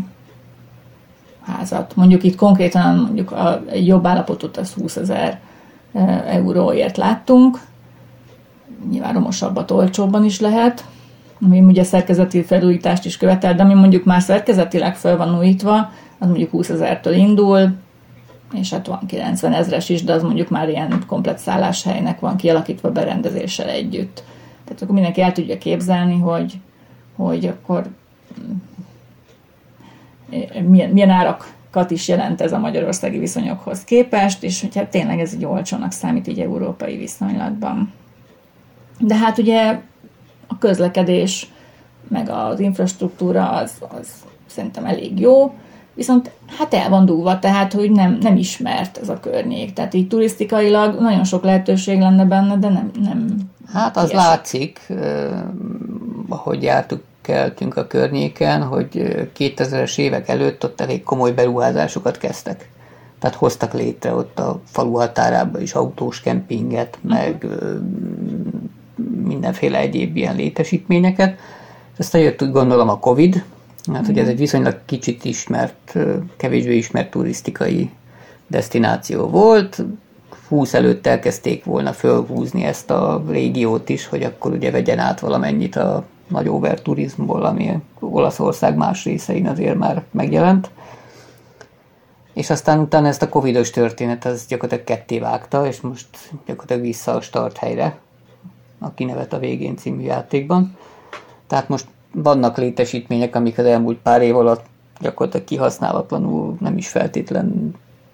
házat. Mondjuk itt konkrétan mondjuk a jobb állapotot az húszezer euróért láttunk. Nyilván romosabbat olcsóbban is lehet, ami ugye szerkezeti felújítást is követel, de ami mondjuk már szerkezetileg fel van újítva, az mondjuk húszezertől indul, és hát van kilencven ezres is, de az mondjuk már ilyen komplett szálláshelynek van kialakítva berendezéssel együtt. Tehát akkor mindenki el tudja képzelni, hogy, hogy akkor milyen, milyen árakat is jelent ez a magyarországi viszonyokhoz képest, és hogy hát tényleg ez egy olcsónak számít így európai viszonylatban. De hát ugye a közlekedés, meg az infrastruktúra az, az szerintem elég jó, viszont hát el van dúlva, tehát hogy nem, nem ismert ez a környék. Tehát így turisztikailag nagyon sok lehetőség lenne benne, de nem, nem Hát az kiesett. Látszik, eh, ahogy jártuk, keltünk a környéken, hogy kétezres évek előtt ott elég komoly beruházásokat kezdtek. Tehát hoztak létre ott a falu határában is autós kempinget, uh-huh. meg mindenféle egyéb ilyen létesítményeket. Aztán jött úgy gondolom a Covid, hát uh-huh. ugye ez egy viszonylag kicsit ismert, kevésbé ismert turisztikai desztináció volt. húsz előtt elkezdték volna fölhúzni ezt a régiót is, hogy akkor ugye vegyen át valamennyit a nagy overturizmból, ami Olaszország más részein azért már megjelent. És aztán utána ezt a covidos történet, az gyakorlatilag ketté vágta, és most gyakorlatilag vissza a start helyre, a Kinevet a végén című játékban. Tehát most vannak létesítmények, amik az elmúlt pár év alatt gyakorlatilag kihasználatlanul, nem is feltétlen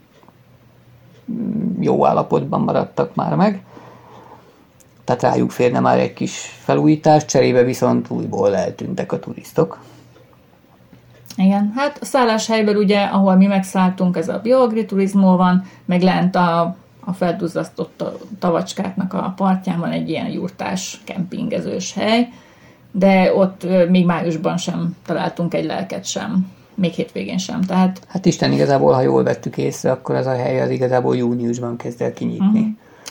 jó állapotban maradtak már meg. Tehát rájuk férne már egy kis felújítás, cserébe viszont újból eltűntek a turistok. Igen, hát a szálláshelyből ugye, ahol mi megszálltunk, ez a bioagriturizmó van, meg lent a, a felduzzasztott tavacskáknak a partján van egy ilyen jurtás, kempingezős hely, de ott még májusban sem találtunk egy lelket sem, még hétvégén sem. Tehát... Hát Isten, igazából, ha jól vettük észre, akkor ez a hely az igazából júniusban kezd el kinyitni. Uh-huh.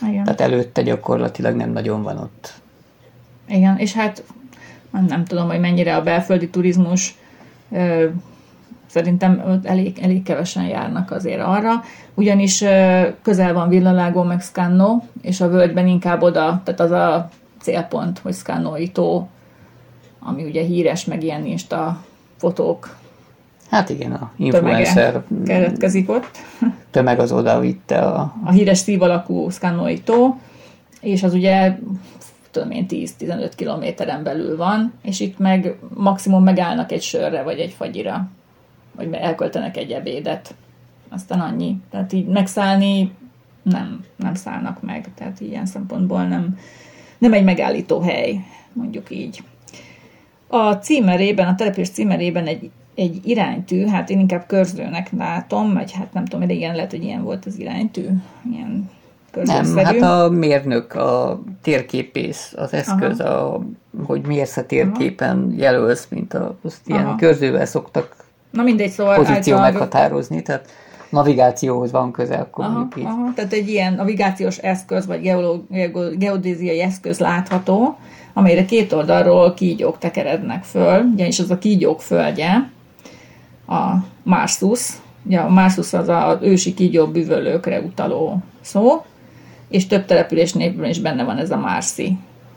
Igen. Tehát előtte gyakorlatilag nem nagyon van ott. Igen, és hát nem, nem tudom, hogy mennyire a belföldi turizmus, ö, szerintem ott elég, elég kevesen járnak azért arra, ugyanis ö, közel van Villalágó meg Scannò, és a völgyben inkább oda, tehát az a célpont, hogy Scannói tó, ami ugye híres, meg ilyen insta fotók Hát igen, a influencer keletkezik ott. Tömeg az oda vitte a... A híres szív alakú Scannói tó, és az ugye tudom én tíz-tizenöt kilométeren belül van, és itt meg maximum megállnak egy sörre, vagy egy fagyira, vagy elköltenek egy ebédet. Aztán annyi. Tehát így megszállni nem, nem szállnak meg. Tehát ilyen szempontból nem, nem egy megállító hely, mondjuk így. A címerében, a település címerében egy, egy iránytű, hát én inkább körzőnek látom, vagy hát nem tudom, igen, lehet, hogy ilyen volt az iránytű, ilyen körzőszerű. Nem, hát a mérnök, a térképész, az eszköz, a, hogy mérsz a térképen, aha, jelölsz, mint a, azt ilyen aha, körzővel szoktak na mindegy, szóval pozíció által meghatározni, tehát navigációhoz van köze, akkor aha, mondjuk így. Aha, tehát egy ilyen navigációs eszköz, vagy geoló, geodéziai eszköz látható, amelyre két oldalról kígyók tekerednek föl, ugyanis az a kígyók földje, a Marsus, ugye a Marsus az az ősi kígyó bűvölőkre utaló szó, és több település névben is benne van ez a Marsi.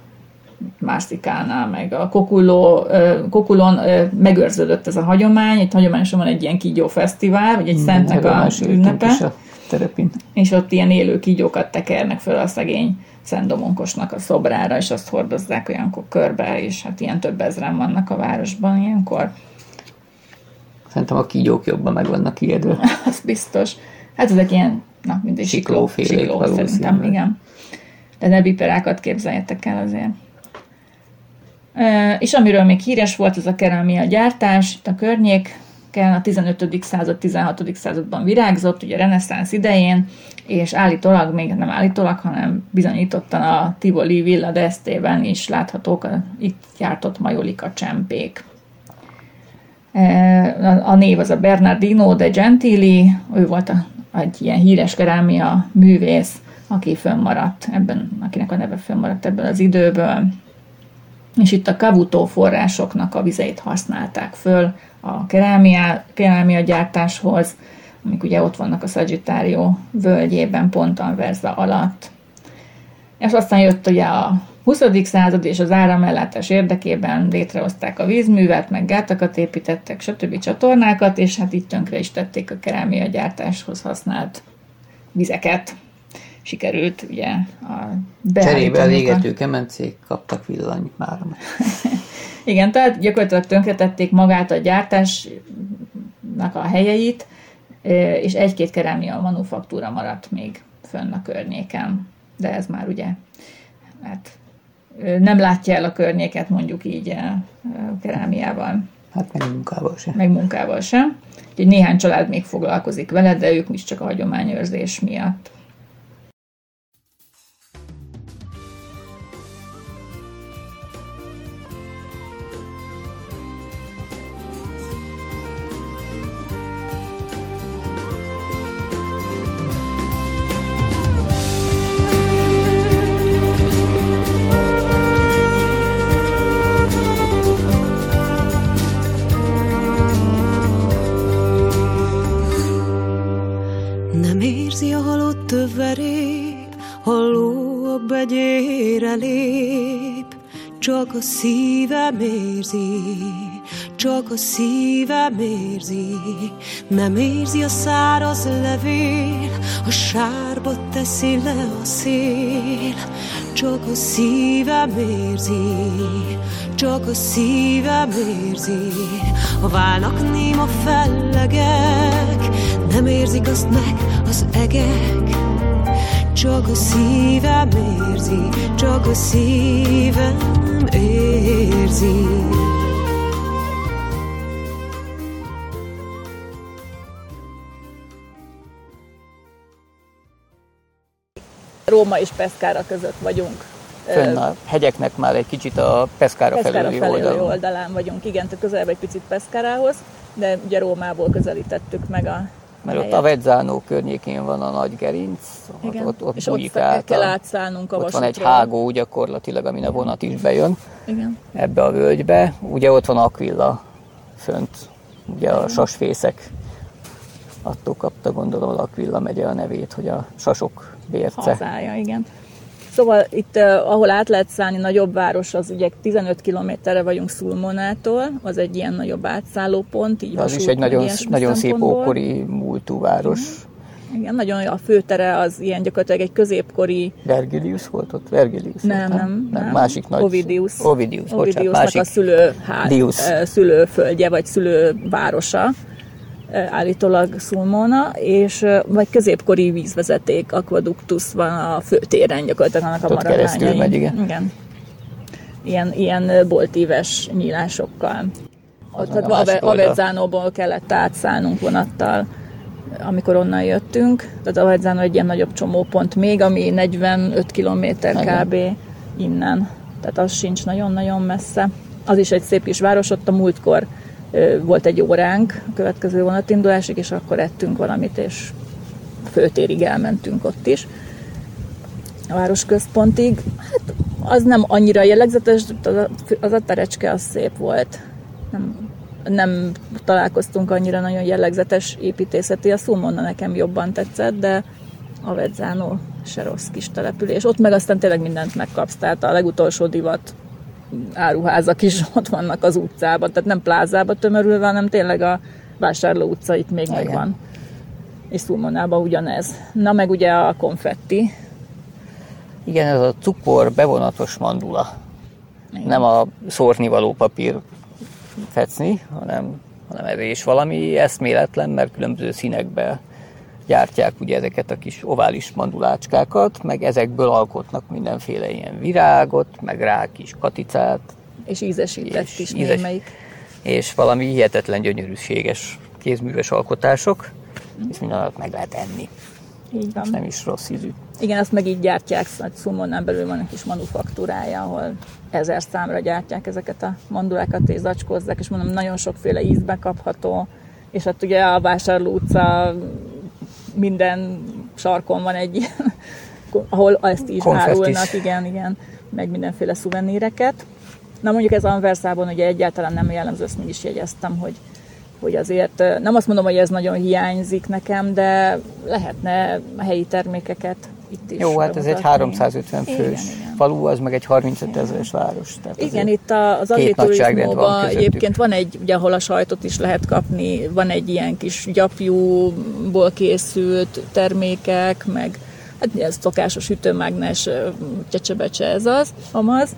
Marsikánál, meg a Kokulló, Kokulon megőrződött ez a hagyomány, itt hagyományosan van egy ilyen kígyó fesztivál, vagy egy hmm, szentnek a ünnepe, és ott ilyen élő kígyókat tekernek föl a szegény Szent Domonkosnak a szobrára, és azt hordozzák olyankor körbe, és hát ilyen több ezren vannak a városban ilyenkor. Szerintem a kígyók jobban meg vannak ijedve. Az biztos. Hát ezek ilyen, na mindegy, sikló, sikló szerintem, igen. De ne biperákat képzeljetek el azért. E, és amiről még híres volt, az a kerámia gyártás, itt a környéken a tizenötödik század, tizenhatodik században virágzott, ugye a reneszánsz idején, és állítólag, még nem állítólag, hanem bizonyítottan a Tivoli Villa d'Estében is láthatók a itt gyártott majolika csempék. A név az a Bernardino de Gentili, ő volt a, egy ilyen híres kerámia művész, aki fönnmaradt ebben, akinek a neve fönnmaradt ebből az időből. És itt a Cavuto forrásoknak a vizeit használták föl a kerámia, kerámia gyártáshoz, amik ugye ott vannak a Sagittario völgyében, pont Anversa alatt. És aztán jött ugye a huszadik század, és az áramellátás érdekében létrehozták a vízművet, meg gátakat építettek, stb. Csatornákat, és hát itt tönkre is tették a kerámia gyártáshoz használt vizeket. Sikerült ugye a cserébe a égető kemencék kaptak villanyt már. Igen, tehát gyakorlatilag tönkretették magát a gyártásnak a helyeit, és egy-két kerámia manufaktúra maradt még fönn a környéken. De ez már ugye hát, nem látja el a környéket, mondjuk így a kerámiával. Hát meg munkával sem. Meg munkával sem. Úgyhogy néhány család még foglalkozik vele, de ők is csak a hagyományőrzés miatt. Csak a szívem érzi, csak a szívem érzi, nem érzi a száraz levél, a sárba teszi le a szél. Csak a szívem érzi, csak a szívem érzi, ha válnak néma fellegek, nem érzik azt meg az egek. Csak a szívem érzi, csak a szívem érzi. Róma és Pescara között vagyunk. Fönn a hegyeknek már egy kicsit a Pescara, Pescara felüli, felüli oldalon. oldalán vagyunk. Igen, tehát közelebb egy picit Pescarához, de ugye Rómából közelítettük meg a Mert ott a Avezzano környékén van a nagy gerinc, igen. ott, ott és ott át kell a, átszállnunk a ott vasútról. van egy hágó gyakorlatilag, amin a vonat is bejön igen. ebbe a völgybe. Ugye ott van Aquilla fönt, ugye a sasfészek. Attól kapta, gondolom, az Aquilla megye a nevét, hogy a sasok bérce. Hazája, igen. Szóval itt, uh, ahol át lehet szállni, nagyobb város, az ugye tizenöt kilométerre vagyunk Sulmonától, az egy ilyen nagyobb átszállópont. Így az is egy nagyon, nagyon szép ókori múltú város. Igen. igen, nagyon a főtere az ilyen gyakorlatilag egy középkori... Vergilius volt ott? Vergilius nem, volt, nem, nem. Másik nagy... Ovidius. Ovidius, bocsánat, másik... a szülőház, szülőföldje, vagy szülővárosa. Állítólag Sulmona, és vagy középkori vízvezeték, akvaduktusz van a főtéren, gyakorlatilag annak a maradványai. Keresztül megy, igen. igen. Ilyen, ilyen boltíves nyílásokkal. Avezzánóból kellett átszállnunk vonattal, amikor onnan jöttünk. Tehát Avezzánó egy ilyen nagyobb csomópont még, ami negyvenöt kilométer kb. Innen. Tehát az sincs nagyon-nagyon messze. Az is egy szép kis város, ott a múltkor volt egy óránk a következő vonatindulásig, és akkor ettünk valamit, és főtérig elmentünk ott is, a városközpontig. Hát az nem annyira jellegzetes, az a terecske az szép volt. Nem, nem találkoztunk annyira nagyon jellegzetes építészeti, a Sulmona nekem jobban tetszett, de Avezzano se rossz kis település. Ott meg aztán tényleg mindent megkapsz, tehát a legutolsó divat áruházak is ott vannak az utcában, tehát nem plázába tömörülve, hanem tényleg a Vásárló utca itt még igen. megvan. És Sulmonában ugyanez. Na meg ugye a konfetti. Igen, ez a cukor bevonatos mandula. Igen. Nem a szórnivaló papír fecni, hanem, hanem evés valami eszméletlen, mert különböző színekben gyártják ugye ezeket a kis ovális mandulácskákat, meg ezekből alkotnak mindenféle ilyen virágot, meg rá kis katicát. És ízesített is ízes, némelyik. És valami hihetetlen gyönyörűséges kézműves alkotások, mm. és mindannyiat meg lehet enni. Így van. És nem is rossz ízű. Igen, azt meg így gyártják, Sulmonán belül van egy kis manufaktúrája, ahol ezer számra gyártják ezeket a mandulákat és zacskózzák, és mondom, nagyon sokféle ízbe kapható, és hát ugye a Vásárló utca minden sarkon van egy ilyen, ahol ezt is konfetti árulnak, igen, igen, meg mindenféle szuveníreket. Na mondjuk ez Anversában ugye egyáltalán nem jellemző, ezt mégis jegyeztem, hogy, hogy azért nem azt mondom, hogy ez nagyon hiányzik nekem, de lehetne a helyi termékeket itt is. Jó, hát ez egy háromszázötven fős igen, igen. falu, az meg egy harmincöt ezeres város. Tehát igen, itt az agriturizmóban egyébként van egy, ugye, ahol a sajtot is lehet kapni, van egy ilyen kis gyapjúból készült termékek, meg hát ez szokásos hűtőmágnes csecsebecse, ez az, amaz.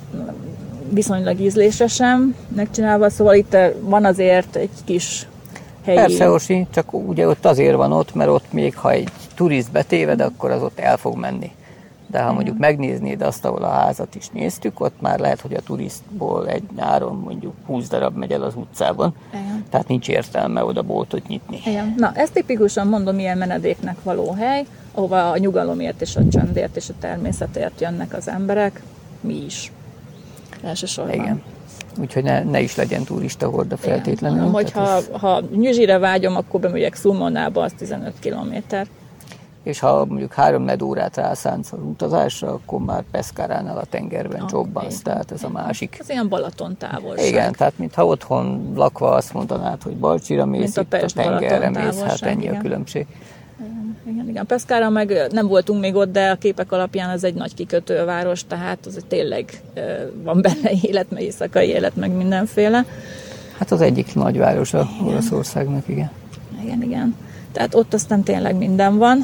Viszonylag ízlésesen megcsinálva, szóval itt van azért egy kis helyi... Persze, Orsi, csak ugye ott azért van ott, mert ott még ha egy turist betéved, akkor az ott el fog menni. De ha mondjuk megnéznéd azt, ahol a házat is néztük, ott már lehet, hogy a turistból egy nyáron mondjuk húsz darab megy el az utcában. Igen. Tehát nincs értelme oda boltot nyitni. Igen. Na, ez tipikusan mondom, ilyen menedéknek való hely, ahova a nyugalomért és a csendért és a természetért jönnek az emberek, mi is. Elsősorban. Igen. Úgyhogy ne, ne is legyen turista horda feltétlenül. Mondom, hogy ha, ez... ha Nyüzsire vágyom, akkor bemegyek Sulmonába, az tizenöt kilométer. És ha mondjuk három-négy órát rászánsz az utazásra, akkor már Pescaránál a tengerben ah, csobbansz, tehát ez a másik. Ez ilyen Balaton távolság. Igen, tehát mintha otthon lakva azt mondanád, hogy Balcsira mész, itt a, a tengerre mész, hát ennyi igen. a különbség. Igen, igen. Pescara meg nem voltunk még ott, de a képek alapján ez egy nagy kikötőváros, tehát az tényleg van benne élet, meg éjszakai élet, meg mindenféle. Hát az egyik nagyváros a Olaszországnak, igen. Igen, igen. Tehát ott aztán tényleg minden van.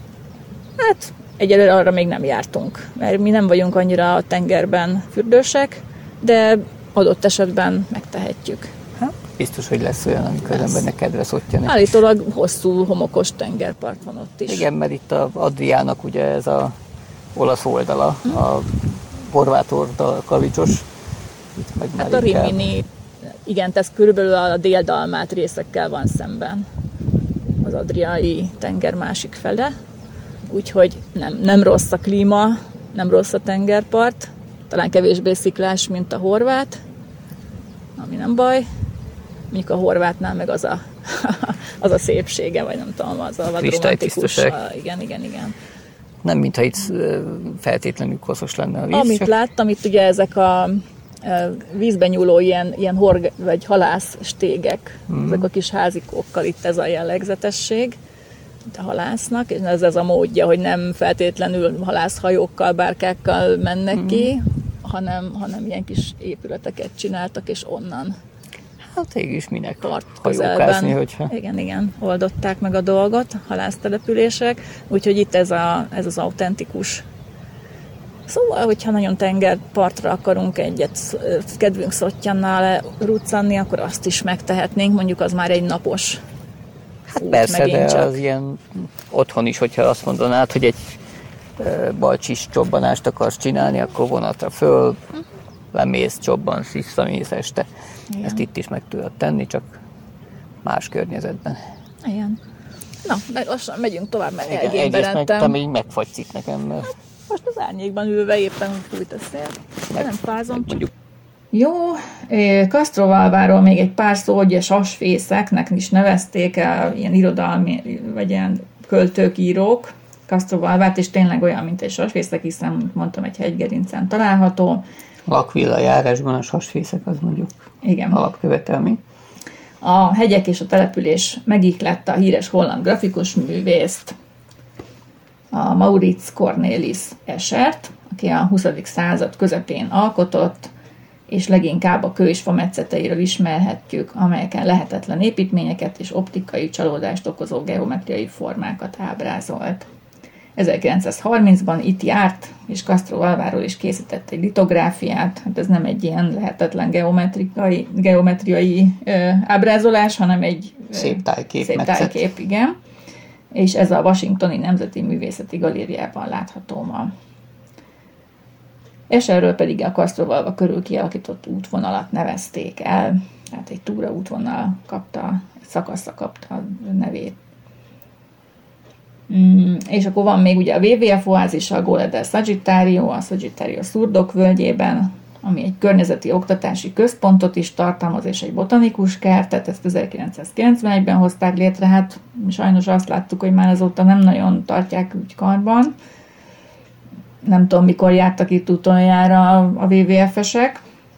Hát egyelőre arra még nem jártunk, mert mi nem vagyunk annyira a tengerben fürdősek, de adott esetben megtehetjük. Hát, biztos, hogy lesz olyan, amikor az embernek kedve szottyani. Állítólag hosszú, homokos tengerpart van ott is. Igen, mert itt az Adriának ugye ez a olasz oldala, hmm. a horvát oldal, Kavicsos. Itt meg hát a Rimini, igen, ez körülbelül a dél-dalmát részekkel van szemben. Az adriai tenger másik fele. Úgyhogy nem, nem rossz a klíma, nem rossz a tengerpart, talán kevésbé sziklás, mint a horvát, ami nem baj, mondjuk a horvátnál meg az a, az a szépsége, vagy nem tudom, az a vadromantikus. Igen, igen, igen. Nem, mintha itt feltétlenül koszos lenne a víz. Amit csak... láttam, itt ugye ezek a vízben nyúló ilyen, ilyen horg, vagy halász stégek, mm. ezek a kis házikókkal, itt ez a jellegzetesség, itt a halásznak, és ez, ez a módja, hogy nem feltétlenül halászhajókkal, bárkákkal mennek mm. ki, hanem, hanem ilyen kis épületeket csináltak, és onnan hát is minek hajókázni, hogyha... Igen, igen, oldották meg a dolgot, halásztelepülések, úgyhogy itt ez, a, ez az autentikus. Szóval, hogyha nagyon tengerpartra akarunk egyet, kedvünk szottyannal ruccanni, akkor azt is megtehetnénk, mondjuk az már egy napos hát út, persze, de csak. Az ilyen otthon is, hogyha azt mondanád, hogy egy balcsis csobbanást akarsz csinálni, akkor vonatra föl, hm. lemész, csobbansz, visszamész este. Igen. Ezt itt is meg tudod tenni, csak más környezetben. Igen. Na, meg lassan megyünk tovább, mert igen, egyrészt meg, te még megfagysz itt nekem. Mert... Hát, most az árnyékban ülve éppen fújt a szél. De nem fázom, csak... Jó, Castrovalváról még egy pár szó, hogy a sasfészeknek is nevezték el, ilyen irodalmi, vagy ilyen költők, írók Castrovalvát, és tényleg olyan, mint egy sasfészek, hiszen mondtam, egy hegygerincen található. Lakvilla járásban a sasfészek, az mondjuk igen. Alapkövetelmény. A hegyek és a település megihlette a híres holland grafikus művészt, a Maurits Cornelis Eschert, aki a huszadik század közepén alkotott, és leginkább a kő és fa metszeteiről ismerhetjük, amelyeken lehetetlen építményeket és optikai csalódást okozó geometriai formákat ábrázolt. ezerkilencszázharmincban itt járt, és Castrovalváról is készített egy litográfiát. Hát ez nem egy ilyen lehetetlen geometrikai, geometriai ö, ábrázolás, hanem egy szép tájkép. Szép tájkép, igen. És ez a Washingtoni Nemzeti Művészeti Galériában látható ma. Escherről pedig a Castrovalva körül kialakított útvonalat nevezték el, tehát egy túraútvonal kapta, egy szakaszra kapta a nevét. Mm, és akkor van még ugye a dupla vé vé ef oázis, a Gole del Sagittario, a Sagittario szurdok völgyében, ami egy környezeti oktatási központot is tartalmaz, és egy botanikus kertet, ezt ezerkilencszázkilencvenegyben hozták létre, hát sajnos azt láttuk, hogy már azóta nem nagyon tartják úgy karban. Nem tudom, mikor jártak itt utoljára a dupla vé vé ef-esek.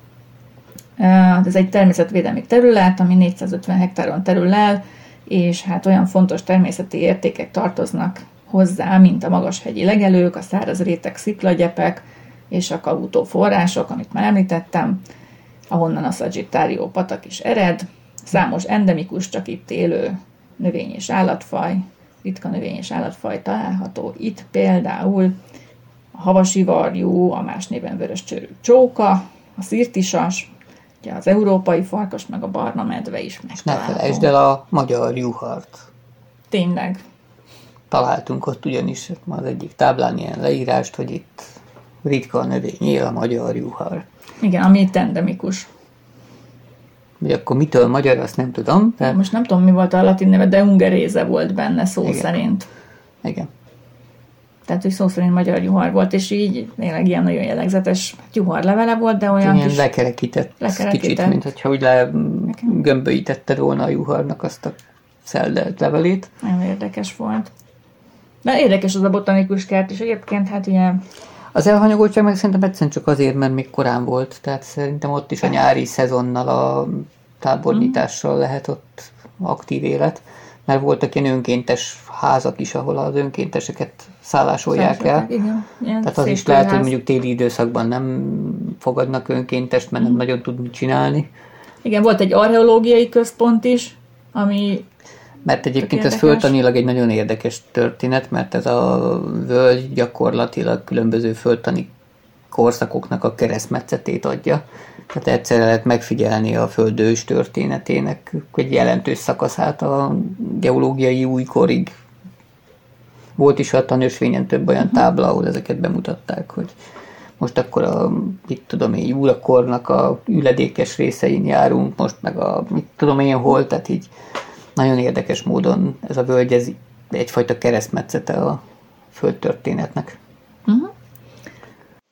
Ez egy természetvédelmi terület, ami négyszázötven hektáron terül el, és hát olyan fontos természeti értékek tartoznak hozzá, mint a magashegyi legelők, a száraz réteg sziklagyepek és a Cavuto források, amit már említettem, ahonnan a Sagittario patak is ered. Számos endemikus, csak itt élő növény és állatfaj, ritka növény és állatfaj található itt, például a havasi varjú, a más néven vöröscsőrű csóka, a szirtisas, az európai farkas, meg a barna medve is megtalálható. Ne felejtsd el a magyar juhart. Tényleg. Találtunk ott ugyanis az egyik táblán ilyen leírást, hogy itt ritka növény él, a magyar juhar. Igen, ami itt endemikus. Hogy akkor mitől magyar, azt nem tudom. De... Most nem tudom, mi volt a latin neve, de ungeréze volt benne szó igen. szerint. Igen. Tehát, hogy szó szerint magyar juhar volt, és így tényleg ilyen nagyon jellegzetes juharlevele volt, de olyan ilyen kis... lekerekített, lekerekített. Kicsit, mint hogyha úgy legömböítetted volna a juharnak azt a szeldelt levelét. Nagyon érdekes volt. De érdekes az a botanikus kert is egyébként, hát ugye... Az elhanyagoltság meg szerintem egyszerűen csak azért, mert még korán volt, tehát szerintem ott is a nyári szezonnal, a tábornyitással lehet ott aktív élet, mert voltak ilyen önkéntes házak is, ahol az önkénteseket szállásolják el. Igen, tehát az is lehet, hogy mondjuk téli időszakban nem fogadnak önkéntest, mert nem mm. nagyon tud mit csinálni. Igen, volt egy archeológiai központ is, ami... Mert egyébként ez földtanilag egy nagyon érdekes történet, mert ez a völgy gyakorlatilag különböző földtani korszakoknak a keresztmetszetét adja. Tehát egyszerre lehet megfigyelni a föld ős történetének egy jelentős szakaszát a geológiai újkorig. Volt is a tanösvényen több olyan tábla, ahol ezeket bemutatták, hogy most akkor a, mit tudom én, júrakornak a üledékes részein járunk, most meg a, mit tudom én hol, tehát így nagyon érdekes módon ez a völgy, ez egyfajta keresztmetszete a földtörténetnek. Uh-huh.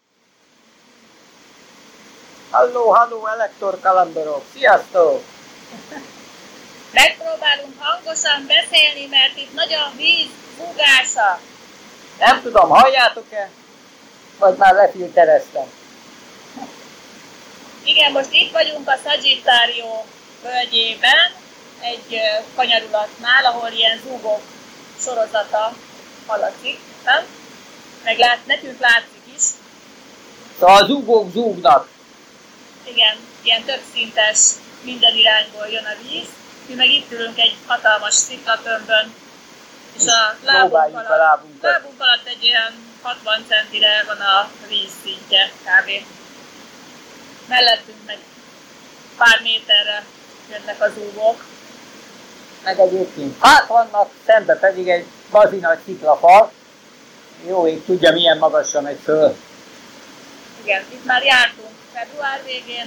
Halló, halló, Elektor Kalamberok! Sziasztok! Megpróbálunk hangosan beszélni, mert itt nagy a víz fúgása. Nem tudom, halljátok-e? Vagy már lefiltereztem? Igen, most itt vagyunk a Sagittario völgyében, egy kanyarulatnál, ahol ilyen zúgok sorozata hallatszik, nem? Meg lát, nekünk látszik is. Szóval a zúgók zúgnak. Igen, ilyen többszintes, minden irányból jön a víz. Mi meg itt ülünk egy hatalmas sziklatömbön, és a lábunk alatt, a lábunkat. lábunk alatt egy ilyen hatvan centire van a víz szintje kb. Mellettünk meg pár méterre jönnek az zúgók. Meg egyébként hát vannak, szembe pedig egy bazi nagy sziklafal. Jó ég tudja, milyen magasra megy föl. Igen, itt már jártunk február végén,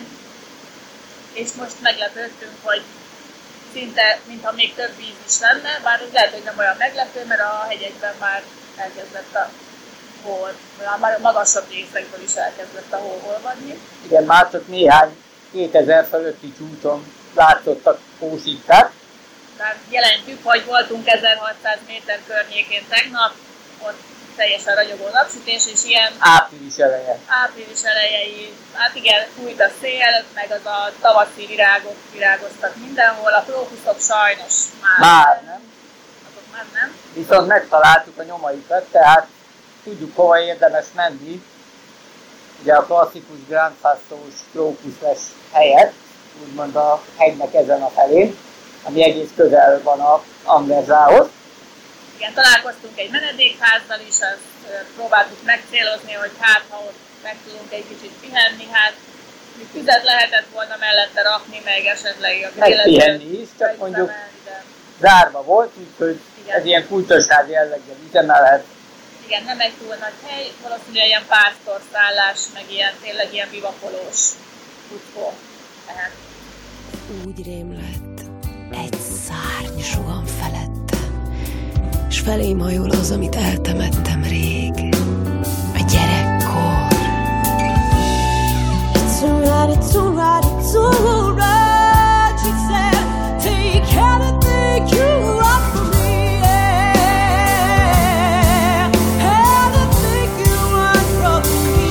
és most meglepődtünk, hogy szinte, mintha még több víz is lenne, bár ez lehet, hogy nem olyan meglepő, mert a hegyekben már elkezdett a hó, már a magasabb részekből is elkezdett a hó olvadni. Igen, már csak néhány kétezer fölötti csúcson látszottak hósíkták. Tehát jelentjük, hogy voltunk ezerhatszáz méter környékén tegnap, ott teljesen ragyogó napsütés, és ilyen április eleje. Április elejei, hát igen, fújt a szél, meg az a tavaszi virágok virágoztak mindenhol, a krókuszok sajnos már, már nem. Azok már nem. Viszont megtaláltuk a nyomaikat, tehát tudjuk, hova érdemes menni. Ugye a klasszikus Grand Fasso-s krókuszes helyet, úgymond a hegynek ezen a felén, ami egész közel van a Anversához. Igen, találkoztunk egy menedékházzal is, azt próbáltuk megcélozni, hogy hát, ha ott meg tudunk egy kicsit pihenni, hát tüzet lehetett volna mellette rakni, meg esetleg a grillet. Megpihenni is, csak mondjuk zárva volt, úgyhogy ez ilyen kultosság jelleggel üzemelhet. Igen, nem egy túl nagy hely, valószínűleg ilyen pásztorszállás, meg ilyen tényleg ilyen bivakolós kuckó lehet. Úgy rém lett, egy szárny suhan felettem, s felém hajol az, amit eltemettem rég, a gyerekkor. It's alright, it's alright, it's alright, she said, take anything you want from me, yeah, anything you want from me,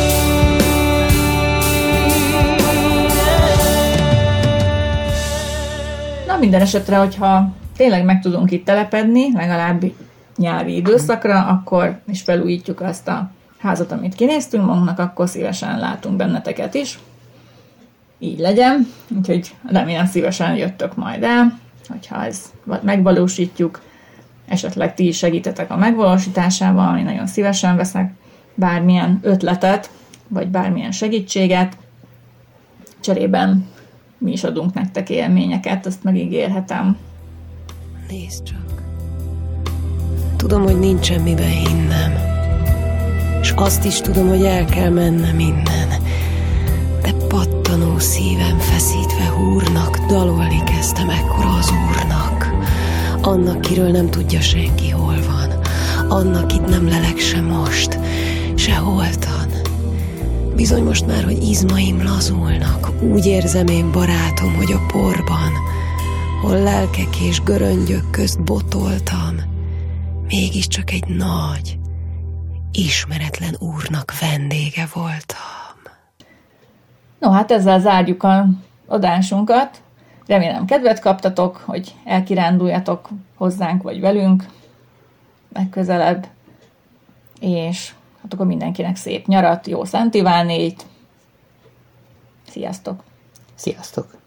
yeah. Na, minden esetre, hogyha tényleg meg tudunk itt telepedni, legalább nyári időszakra, akkor is felújítjuk azt a házat, amit kinéztünk magunknak, akkor szívesen látunk benneteket is. Így legyen, úgyhogy remélem szívesen jöttök majd el, hogyha ezt megvalósítjuk, esetleg ti is segítetek a megvalósításával, ami nagyon szívesen veszek bármilyen ötletet, vagy bármilyen segítséget. Cserében mi is adunk nektek élményeket, azt megígérhetem. Nézd csak. Tudom, hogy nincsen miben hinnem, és azt is tudom, hogy el kell mennem innen, de pattanó szívem feszítve húrnak, dalolni kezdtem ekkora az Úrnak, annak, kiről nem tudja senki, hol van, annak itt nem lelek se most, se holtan. Bizony most már, hogy izmaim lazulnak, úgy érzem én, barátom, hogy a porban, hol lelkek és göröngyök közt botoltam, mégiscsak egy nagy, ismeretlen úrnak vendége voltam. No, hát ezzel zárjuk a adásunkat. Remélem kedvet kaptatok, hogy elkiránduljatok hozzánk vagy velünk legközelebb. És hát akkor mindenkinek szép nyarat, jó Szent Ivánét. Sziasztok! Sziasztok!